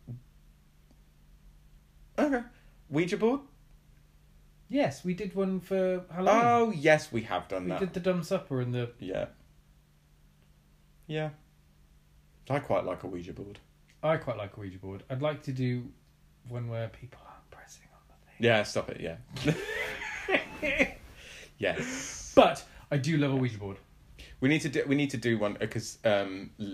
Okay. Ouija board? Yes, we did one for Halloween. Oh, yes, we have done we that. did the dumb supper and the. Yeah. Yeah. I quite like a Ouija board. I quite like a Ouija board. I'd like to do one where people aren't pressing on the thing. Yeah, stop it, yeah. Yes. But I do love a Ouija board. We need to do, we need to do one because um, L-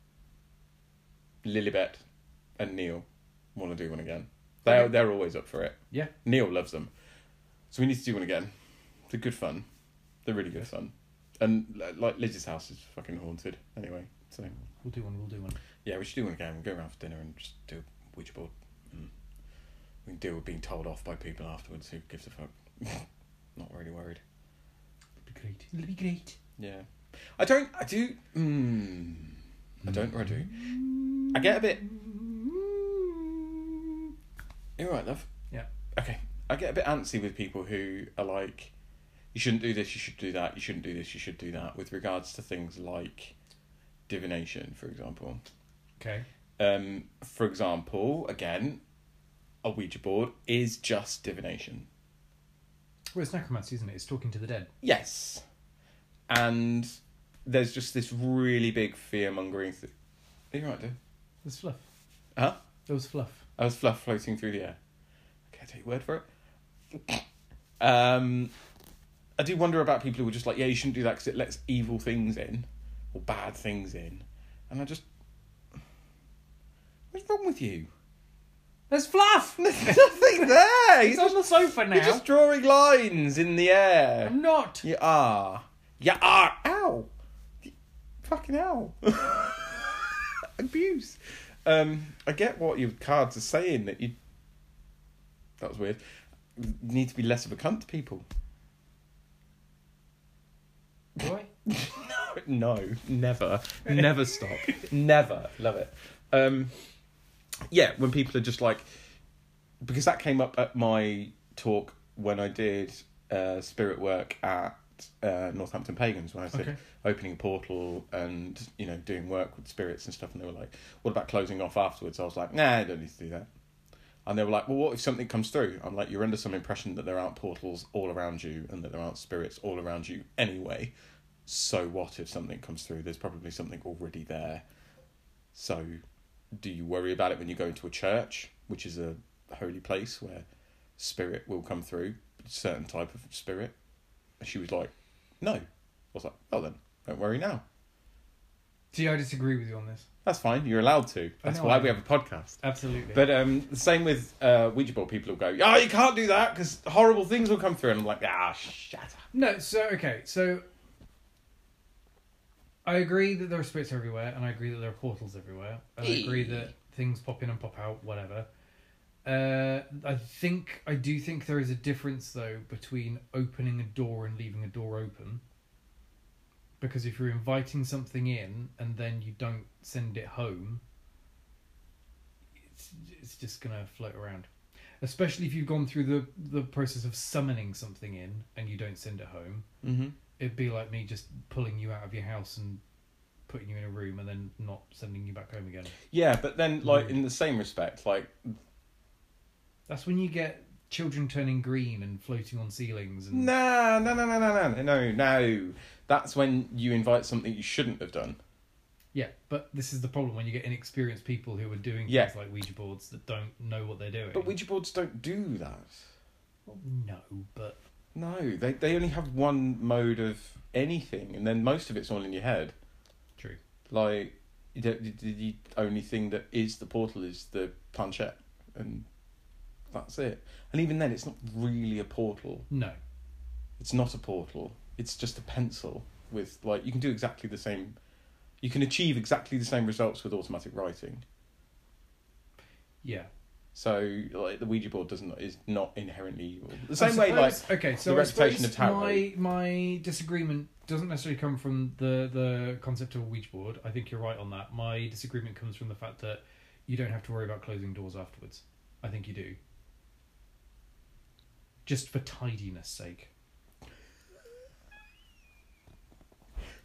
Lilibet and Neil want to do one again. They're, Okay. they're always up for it. Yeah. Neil loves them. So we need to do one again. They're good fun. They're really good fun. And li- like Liz's house is fucking haunted anyway. So We'll do one, we'll do one. yeah, we should do one again. We'll go around for dinner and just do a Ouija board. Mm. We can deal with being told off by people afterwards. Who gives a fuck? Not really worried. It'll be great. It'll be great. Yeah. I don't, I do, mm, I don't, or I do. I get a bit, you're right, love. Yeah. Okay. I get a bit antsy with people who are like, you shouldn't do this, you should do that, you shouldn't do this, you should do that, with regards to things like divination, for example. Okay. Um, for example, again, a Ouija board is just divination. Well, it's necromancy, isn't it? It's talking to the dead. Yes. And there's just this really big fear-mongering thing. Are you right, dude? It was fluff. Huh? It was fluff. I was fluff floating through the air. Okay, I take your word for it. um, I do wonder about people who are just like, yeah, you shouldn't do that because it lets evil things in. Or bad things in. And I just... What's wrong with you? There's fluff! There's nothing there! It's You're on the sofa now. You're just drawing lines in the air. I'm not. You are. You are. Ow. Fucking hell. Abuse. Um, I get what your cards are saying, that you... That was weird. You need to be less of a cunt to people. Do I? No, never. Never stop. Never. Love it. Um, yeah, when people are just like... Because that came up at my talk when I did uh, spirit work at uh, Northampton Pagans, when I said Okay. opening a portal and, you know, doing work with spirits and stuff, and they were like, what about closing off afterwards? I was like, nah, I don't need to do that. And they were like, well, what if something comes through? I'm like, you're under some impression that there aren't portals all around you and that there aren't spirits all around you anyway. So what if something comes through? There's probably something already there. So do you worry about it when you go into a church, which is a holy place where spirit will come through, a certain type of spirit? And she was like, no. I was like, well then, don't worry now. See, I disagree with you on this. That's fine, you're allowed to. That's know, why I we know. have a podcast. Absolutely. But um, the same with uh, Ouija board, people will go, oh, you can't do that because horrible things will come through. And I'm like, ah, shut up. No, so, okay, so... I agree that there are spirits everywhere, and I agree that there are portals everywhere, and I agree that things pop in and pop out, whatever. Uh, I think, I do think there is a difference, though, between opening a door and leaving a door open. Because if you're inviting something in, and then you don't send it home, it's, it's just going to float around. Especially if you've gone through the, the process of summoning something in, and you don't send it home. Mm-hmm. It'd be like me just pulling you out of your house and putting you in a room and then not sending you back home again. Yeah, but then, like, Rude. in the same respect, like... That's when you get children turning green and floating on ceilings. And... No, no, no, no, no, no, no, no. That's when you invite something you shouldn't have done. Yeah, but this is the problem when you get inexperienced people who are doing Yeah. things like Ouija boards that don't know what they're doing. But Ouija boards don't do that. Well, no, but... No, they they only have one mode of anything, and then most of it's all in your head. True. Like, you don't, the, the only thing that is the portal is the planchette, and that's it. And even then, it's not really a portal. No. It's not a portal. It's just a pencil with, like, you can do exactly the same... You can achieve exactly the same results with automatic writing. Yeah. So, like, the Ouija board doesn't is not inherently evil. The I same way, like, suppose- okay, so the I reputation of suppose tarot. My, my disagreement doesn't necessarily come from the, the concept of a Ouija board. I think you're right on that. My disagreement comes from the fact that you don't have to worry about closing doors afterwards. I think you do. Just for tidiness sake.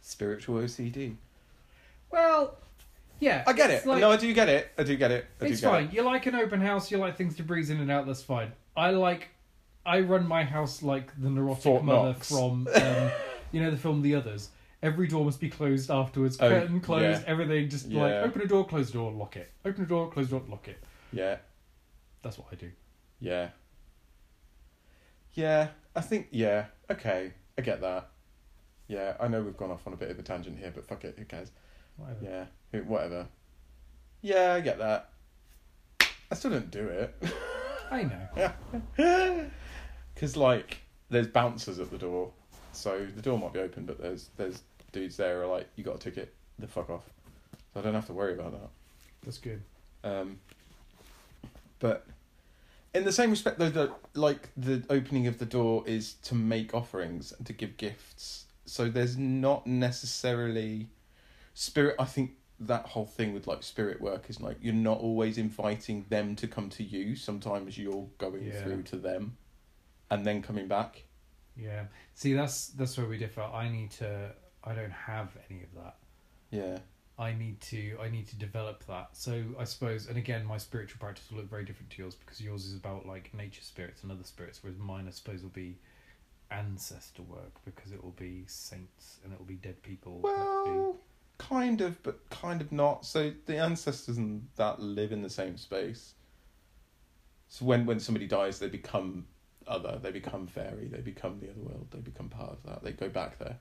Spiritual O C D. Well, yeah. I get it's it. like- no, I do get it. I do get it. I It's do get fine. It. You like an open house. You like things to breeze in and out. That's fine. I like. I run my house like the neurotic Fort mother Knox. from, um, you know, the film The Others. Every door must be closed afterwards. Oh, Curtain closed. yeah. Everything just like Yeah. open a door, close a door, lock it. Open a door, close a door, lock it. Yeah. That's what I do. Yeah. Yeah. I think. Yeah. Okay. I get that. Yeah. I know we've gone off on a bit of a tangent here, but fuck it. Who cares? Whatever. Yeah. Who- Whatever. Yeah. I get that. I still don't do it. I know. Yeah. Because like there's bouncers at the door, so the door might be open, but there's there's dudes there who are like, you got a ticket, the fuck off. So I don't have to worry about that. That's good. Um, but in the same respect, though, that like the opening of the door is to make offerings and to give gifts. So there's not necessarily spirit. I think that whole thing with like spirit work is like you're not always inviting them to come to you. Sometimes you're going Yeah. through to them, and then coming back. Yeah. See, that's that's where we differ. I need to. I don't have any of that. Yeah. I need to I need to develop that. So I suppose, and again, my spiritual practice will look very different to yours because yours is about like nature spirits and other spirits, whereas mine, I suppose, will be ancestor work because it will be saints and it will be dead people. and it'll be- Well, kind of, but kind of not. So the ancestors and that live in the same space. So when, when somebody dies, they become other. They become fairy. They become the other world. They become part of that. They go back there.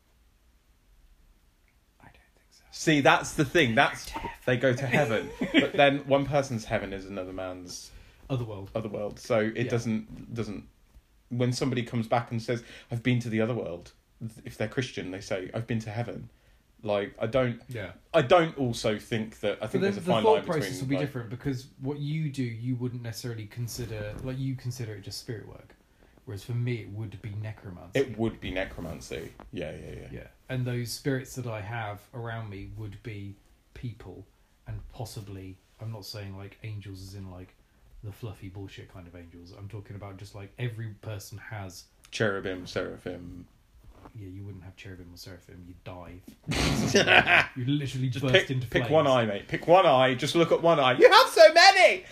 I don't think so. See, that's the thing. That's they go to heaven, but then one person's heaven is another man's Otherworld. other world. So it Yeah. doesn't doesn't. When somebody comes back and says, "I've been to the other world," if they're Christian, they say, "I've been to heaven." Like I don't. Yeah. I don't also think that. I But think then there's a the fine thought line process between. will be like, different because what you do, you wouldn't necessarily consider like you consider it just spirit work, whereas for me it would be necromancy. It would be necromancy. Yeah, yeah, yeah. Yeah, and those spirits that I have around me would be people, and possibly I'm not saying like angels as in like the fluffy bullshit kind of angels. I'm talking about just like every person has. Cherubim, seraphim. Yeah, you wouldn't have cherubim or seraphim. You'd die. You'd literally Just burst pick, into pick flames. one eye, mate. Pick one eye. Just look at one eye. You have so many.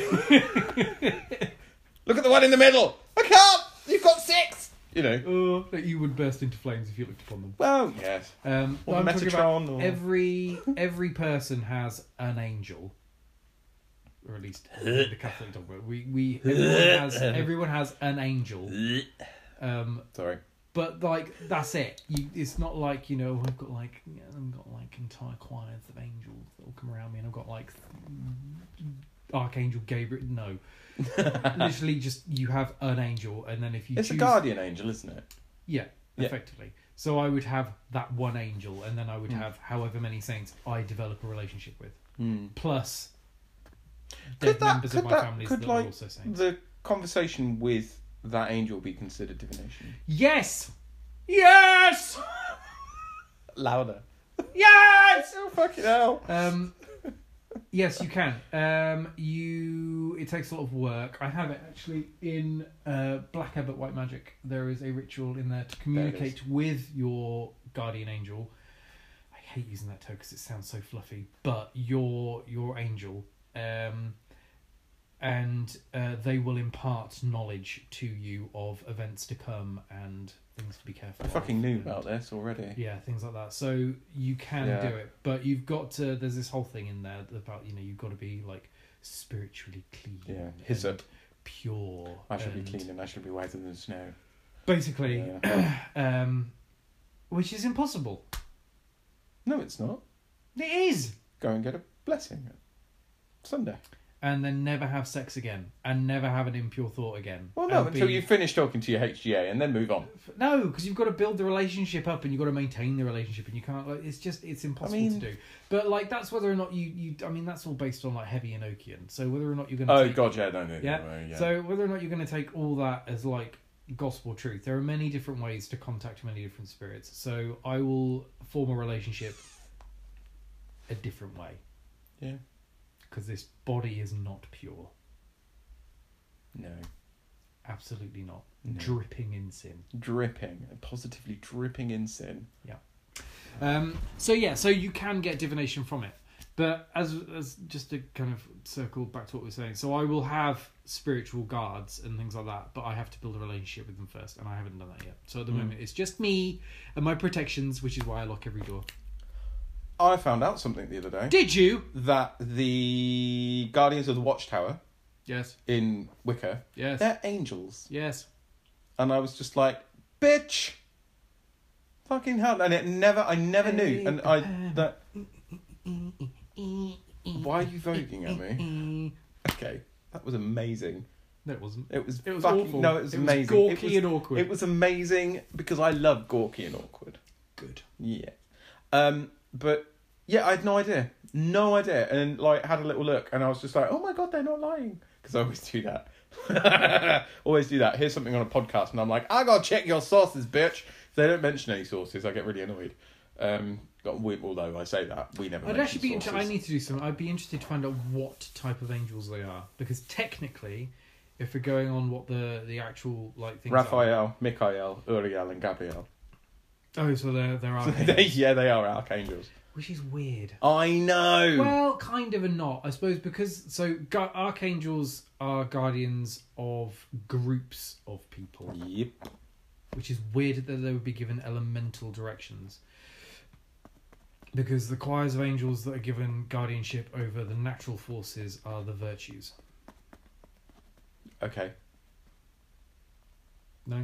Look at the one in the middle. I can't. You've got six. You know. Oh, that you would burst into flames if you looked upon them. Well, yes. Um, Or I'm talking about Metatron, or- every every person has an angel, or at least the Catholic dogma. We we everyone has everyone has an angel. Um, Sorry. but like that's it. You, it's not like you know I've got like you know, I've got like entire choirs of angels that will come around me, and I've got like Archangel Gabriel. No, literally just you have an angel, and then if you It's choose, a guardian angel, isn't it? yeah, Yeah. effectively. So I would have that one angel, and then I would Mm. have however many saints I develop a relationship with, Hmm. plus Could dead that- members could of my that- family could, that like, are also saints. The conversation with that angel be considered divination? Yes, yes, Louder. yes. Oh, fucking hell. Um, yes, you can. Um, you. It takes a lot of work. I have it actually in uh, Black Abbot White Magic. There is a ritual in there to communicate with your guardian angel. I hate using that term because it sounds so fluffy. But your your angel, um, and uh, they will impart knowledge to you of events to come and things to be careful I of. fucking knew and- about this already. yeah, things like that. So you can Yeah. do it, but you've got to. There's this whole thing in there about you know you've got to be like spiritually clean. Yeah, and hyssop. pure. I should be and clean and I should be whiter than snow. Basically, Yeah. um, which is impossible. No, it's not. It is, Go and get a blessing. Sunday. and then never have sex again, and never have an impure thought again. Well, no, And until be- you finish talking to your H G A and then move on. No, because you've got to build the relationship up, and you've got to maintain the relationship, and you can't. Like, it's just it's impossible mean- to do. But like that's whether or not you you. I mean, that's all based on like heavy Enochian. So whether or not you're going to. Oh, take, God, yeah, no, no, Yeah. no, yeah. So whether or not you're going to take all that as like gospel truth, there are many different ways to contact many different spirits. So I will form a relationship a different way. Yeah. Because this body is not pure. No. Absolutely not. No. Dripping in sin. Dripping. Positively dripping in sin. Yeah. Um, so yeah, so you can get divination from it, but as as just to kind of circle back to what we were saying, so I will have spiritual guards and things like that, but I have to build a relationship with them first, and I haven't done that yet. So at the mm. moment, it's just me and my protections, which is why I lock every door. I found out something the other day. Did you? That the Guardians of the Watchtower, yes, in Wicca, yes, they're angels. Yes, and I was just like, bitch. Fucking hell. And it never, I never knew. And I, that... Why are you voguing at me? Okay, that was amazing. No, it wasn't. It was, it was fucking... awful. No, it was it amazing. Was gawky it was, and awkward. It was amazing because I love gawky and awkward. Good. Yeah. Um, but, yeah, I had no idea. No idea. And, like, had a little look and I was just like, oh my God, they're not lying. Because I always do that. Always do that. Here's something on a podcast and I'm like, I gotta check your sources, bitch. If they don't mention any sources, I get really annoyed. Um, although I say that, we never I'd mention actually be sources. interested, I need to do something. I'd be interested to find out what type of angels they are. Because technically, if we're going on what the, the actual like things Raphael, are... Michael, Uriel and Gabriel. Oh, so they're, they're archangels. Yeah, they are archangels. Which is weird. I know. Well, kind of and not, I suppose, because so gu- archangels are guardians of groups of people. Yep. Which is weird that they would be given elemental directions. Because the choirs of angels that are given guardianship over the natural forces are the virtues. Okay. No?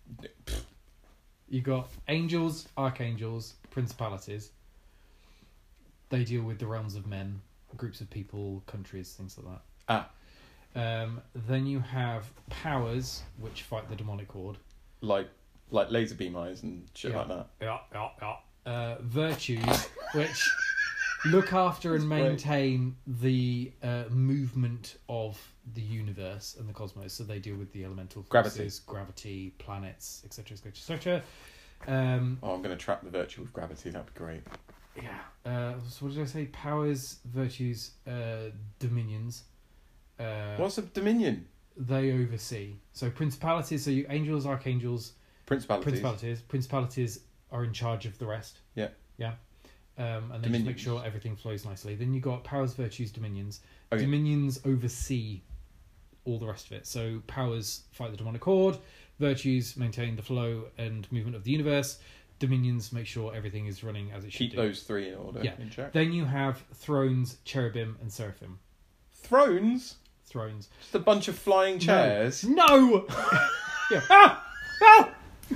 You got angels, archangels, principalities. They deal with the realms of men, groups of people, countries, things like that. Ah. Um, then you have powers, which fight the demonic horde. Like like laser beam eyes and shit yeah. like that. Yeah, yeah, yeah. Uh, virtues, which look after and maintain the uh, movement of the universe and the cosmos. So they deal with the elemental forces, gravity, gravity planets, et cetera, et cetera, et cetera. Um, oh, I'm going to trap the virtue with gravity. That'd be great. Yeah. Uh, so what did I say? Powers, virtues, uh, dominions. Uh, What's a dominion? They oversee. So principalities, so you angels, archangels, principalities. Principalities. Principalities are in charge of the rest. Yeah. Yeah. Um, and they just make sure everything flows nicely. Then you got powers, virtues, dominions. Okay. Dominions oversee all the rest of it. So powers fight the demonic horde, virtues maintain the flow and movement of the universe. Dominions make sure everything is running as it should Keep do. those three in order. Yeah. In check. Then you have thrones, cherubim, and seraphim. Thrones? Thrones. Just a bunch of flying chairs? No! no! yeah. Ah! Ah!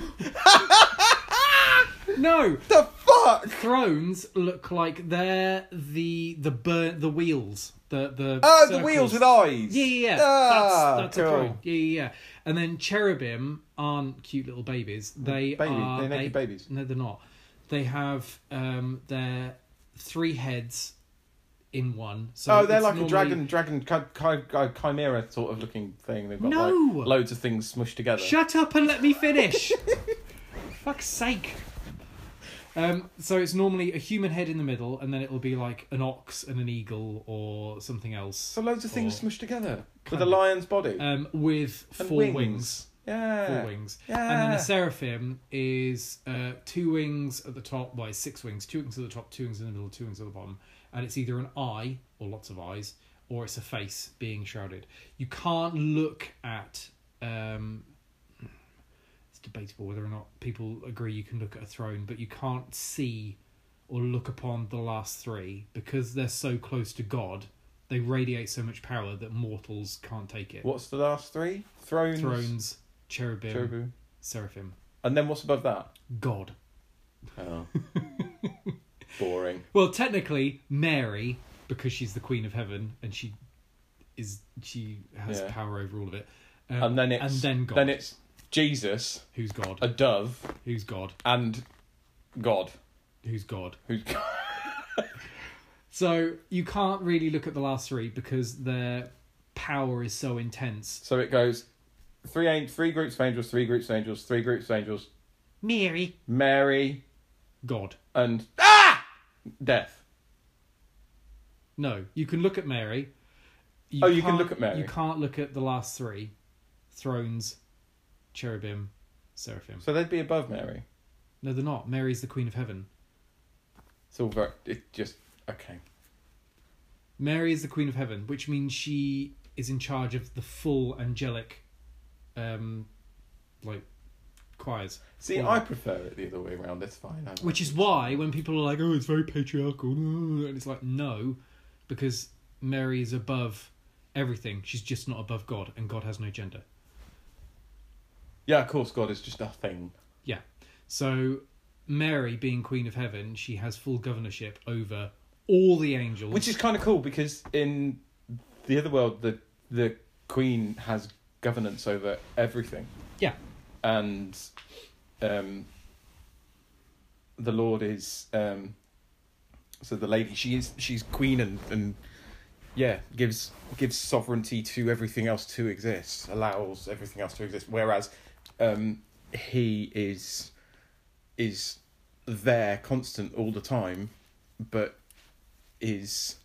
No! The fuck? Thrones look like they're the the burn the wheels. The the Oh, circles. the wheels with eyes. Yeah, yeah, yeah. Ah, that's that's cool. a throne. Yeah, yeah, yeah. And then cherubim aren't cute little babies. They Baby, are they're naked they, babies. No, they're not. They have um their three heads in one. So oh, they're like normally... a dragon, dragon, chi- chi- chimera sort of looking thing. They've got no! like loads of things smushed together. Shut up and let me finish. Fuck's sake. Um, so it's normally a human head in the middle, and then it'll be like an ox and an eagle or something else. So loads of things or... smushed together with a lion's body. Um, with and four wings. wings. Yeah. Four wings. Yeah. And then a seraphim is uh, two wings at the top, well, six wings, two wings at the top, two wings in the middle, two wings at the bottom. And it's either an eye, or lots of eyes, or it's a face being shrouded. You can't look at... Um, it's debatable whether or not people agree you can look at a throne, but you can't see or look upon the last three because they're so close to God. They radiate so much power that mortals can't take it. What's the last three? Thrones. Thrones, cherubim, Cherubim. seraphim. And then what's above that? God. Oh. Boring. Well, technically, Mary, because she's the Queen of Heaven and she is she has Yeah. power over all of it. Um, and then it's and then God. Then it's Jesus, who's God? a dove, Who's God? and God, Who's God? who's God. So you can't really look at the last three because their power is so intense. So it goes three an- three groups of angels, three groups of angels, three groups of angels. Mary. Mary. God. And ah, death. No, you can look at Mary. You Oh, you can can't- look at Mary. You can't look at the last three: thrones, cherubim, seraphim. So they'd be above Mary. No, they're not. Mary's the Queen of Heaven. It's all very. It just okay. Mary is the Queen of Heaven, which means she is in charge of the full angelic, um, like, choirs. See, Or- I prefer it the other way around. It's fine. I like Which is it. why when people are like, "Oh, it's very patriarchal," and it's like, no, because Mary is above everything. She's just not above God, and God has no gender. Yeah, of course, God is just a thing. So Mary, being Queen of Heaven, she has full governorship over all the angels. Which is kind of cool because in the other world, the the Queen has governance over everything. Yeah. And um, the Lord is um, so the lady. She is she's Queen and and yeah gives gives sovereignty to everything else to exist. Allows everything else to exist. Whereas um, he is is there constant all the time, but is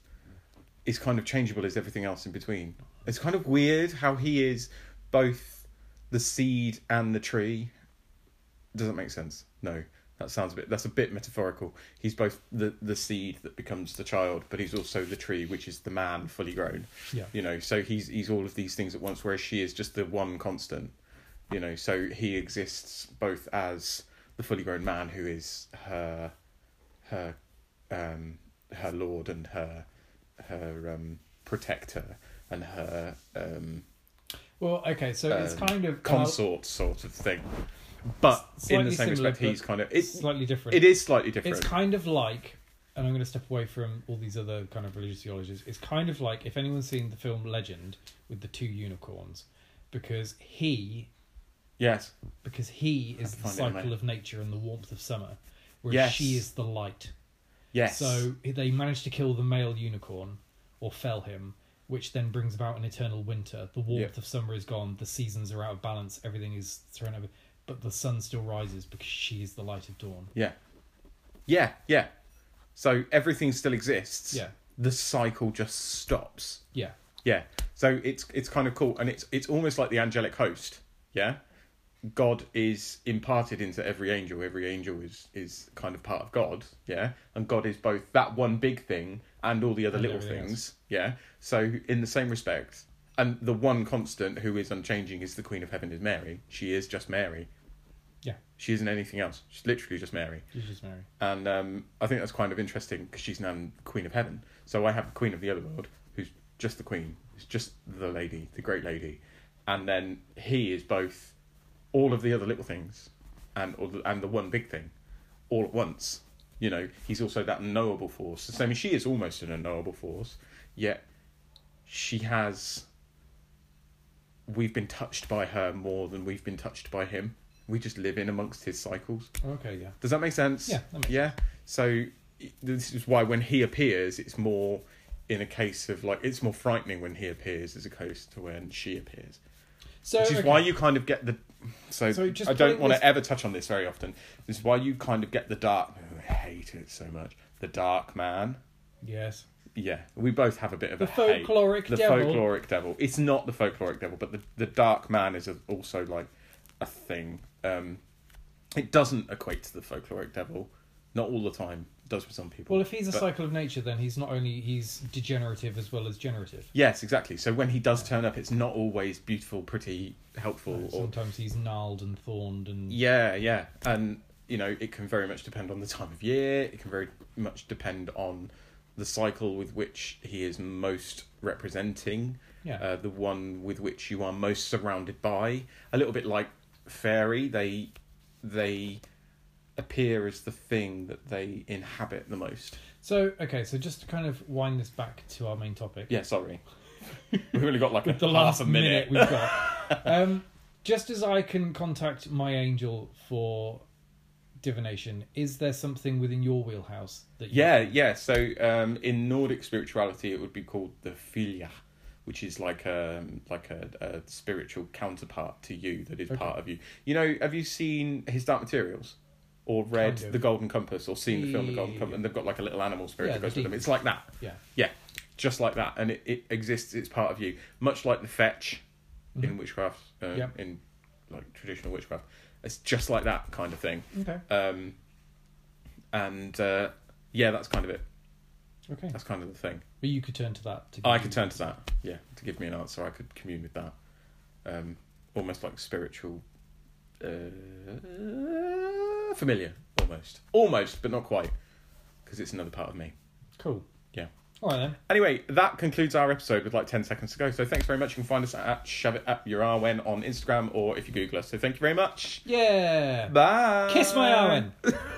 is kind of changeable as everything else in between. It's kind of weird how he is both the seed and the tree. Doesn't make sense. No, that sounds a bit. That's a bit metaphorical. He's both the the seed that becomes the child, but he's also the tree, which is the man fully grown. Yeah. You know, so he's he's all of these things at once. Whereas she is just the one constant. You know, so he exists both as the fully grown man who is her, her, um, her lord and her, her um, protector and her um, Well, okay, so it's um, kind of consort sort of thing. But in the Slightly same similar, respect, he's but kind of it's slightly different. it is slightly different. It's kind of like, and I'm going to step away from all these other kind of religious theologies. It's kind of like if anyone's seen the film Legend with the two unicorns, because he, yes, because he is can the find it in cycle my- of nature and the warmth of summer, whereas Yes. she is the light. yes. So they managed to kill the male unicorn, or fell him, which then brings about an eternal winter. The warmth Yep. of summer is gone. The seasons are out of balance. Everything is thrown over. But the sun still rises because she is the light of dawn. yeah, yeah, yeah. So everything still exists. Yeah, The cycle just stops. yeah, Yeah. So it's it's kind of cool, and it's it's almost like the angelic host. Yeah. God is imparted into every angel. Every angel is is kind of part of God. Yeah. And God is both that one big thing and all the other And little everything things. Yeah. So in the same respect, and the one constant who is unchanging is the Queen of Heaven is Mary. She is just Mary. Yeah. She isn't anything else. She's literally just Mary. she's just Mary. And um, I think that's kind of interesting because she's now Queen of Heaven. So I have the Queen of the other world, who's just the Queen, who's just the lady, the great lady, and then he is both all of the other little things, and all the, and the one big thing, all at once. You know, he's also that unknowable force. The same as she is almost an unknowable force, yet she has. We've been touched by her more than we've been touched by him. We just live in amongst his cycles. Okay, yeah. Does that make sense? Yeah, that makes yeah. So this is why when he appears, it's more in a case of like it's more frightening when he appears as opposed to when she appears. So, Which is okay. why you kind of get the. So, So just I don't putting want this- to ever touch on this very often. This is why you kind of get the dark. Oh, I hate it so much. The dark man. Yes. Yeah, we both have a bit of The a hate. folkloric The devil. folkloric devil. It's not the folkloric devil, but the the dark man is a, also like a thing. Um, it doesn't equate to the folkloric devil, not all the time. It does for some people. Well, if he's a But- cycle of nature, then he's not only he's degenerative as well as generative. Yes, exactly. So when he does turn up, it's not always beautiful, pretty, helpful, or Sometimes he's gnarled and thorned and yeah, yeah, and you know it can very much depend on the time of year. It can very much depend on the cycle with which he is most representing. yeah. Uh, the one with which you are most surrounded by. A little bit like fairy, they they appear as the thing that they inhabit the most. So okay, so just to kind of wind this back to our main topic. Yeah, sorry. We've only got like a With the half last a minute. minute. we've got. um, just as I can contact my angel for divination, is there something within your wheelhouse that you Yeah, yeah. So um, in Nordic spirituality, it would be called the filia, which is like a like a, a spiritual counterpart to you that is Okay. part of you. You know, have you seen His Dark Materials? Or read Kind of. The Golden Compass, or seen the film The Golden Yeah. Compass, and they've got like a little animal spirit Yeah, that goes the with them. demons. It's like that. Yeah. Yeah, just like that, and it, it exists. It's part of you, much like the fetch in Mhm. witchcraft, uh, Yeah. in like traditional witchcraft. It's just like that kind of thing. Okay. Um, and uh, yeah, that's kind of it. Okay. That's kind of the thing. But you could turn to that. To I give could you- turn to that, yeah, to give me an answer. I could commune with that. Um, almost like spiritual, uh, familiar, almost, almost, but not quite, because it's another part of me. Cool. Yeah. All right then. Anyway, that concludes our episode with like ten seconds to go. So thanks very much. You can find us at Shove It Up Your Arwen on Instagram, or if you Google us. So thank you very much. Yeah. Bye. Kiss my Arwen.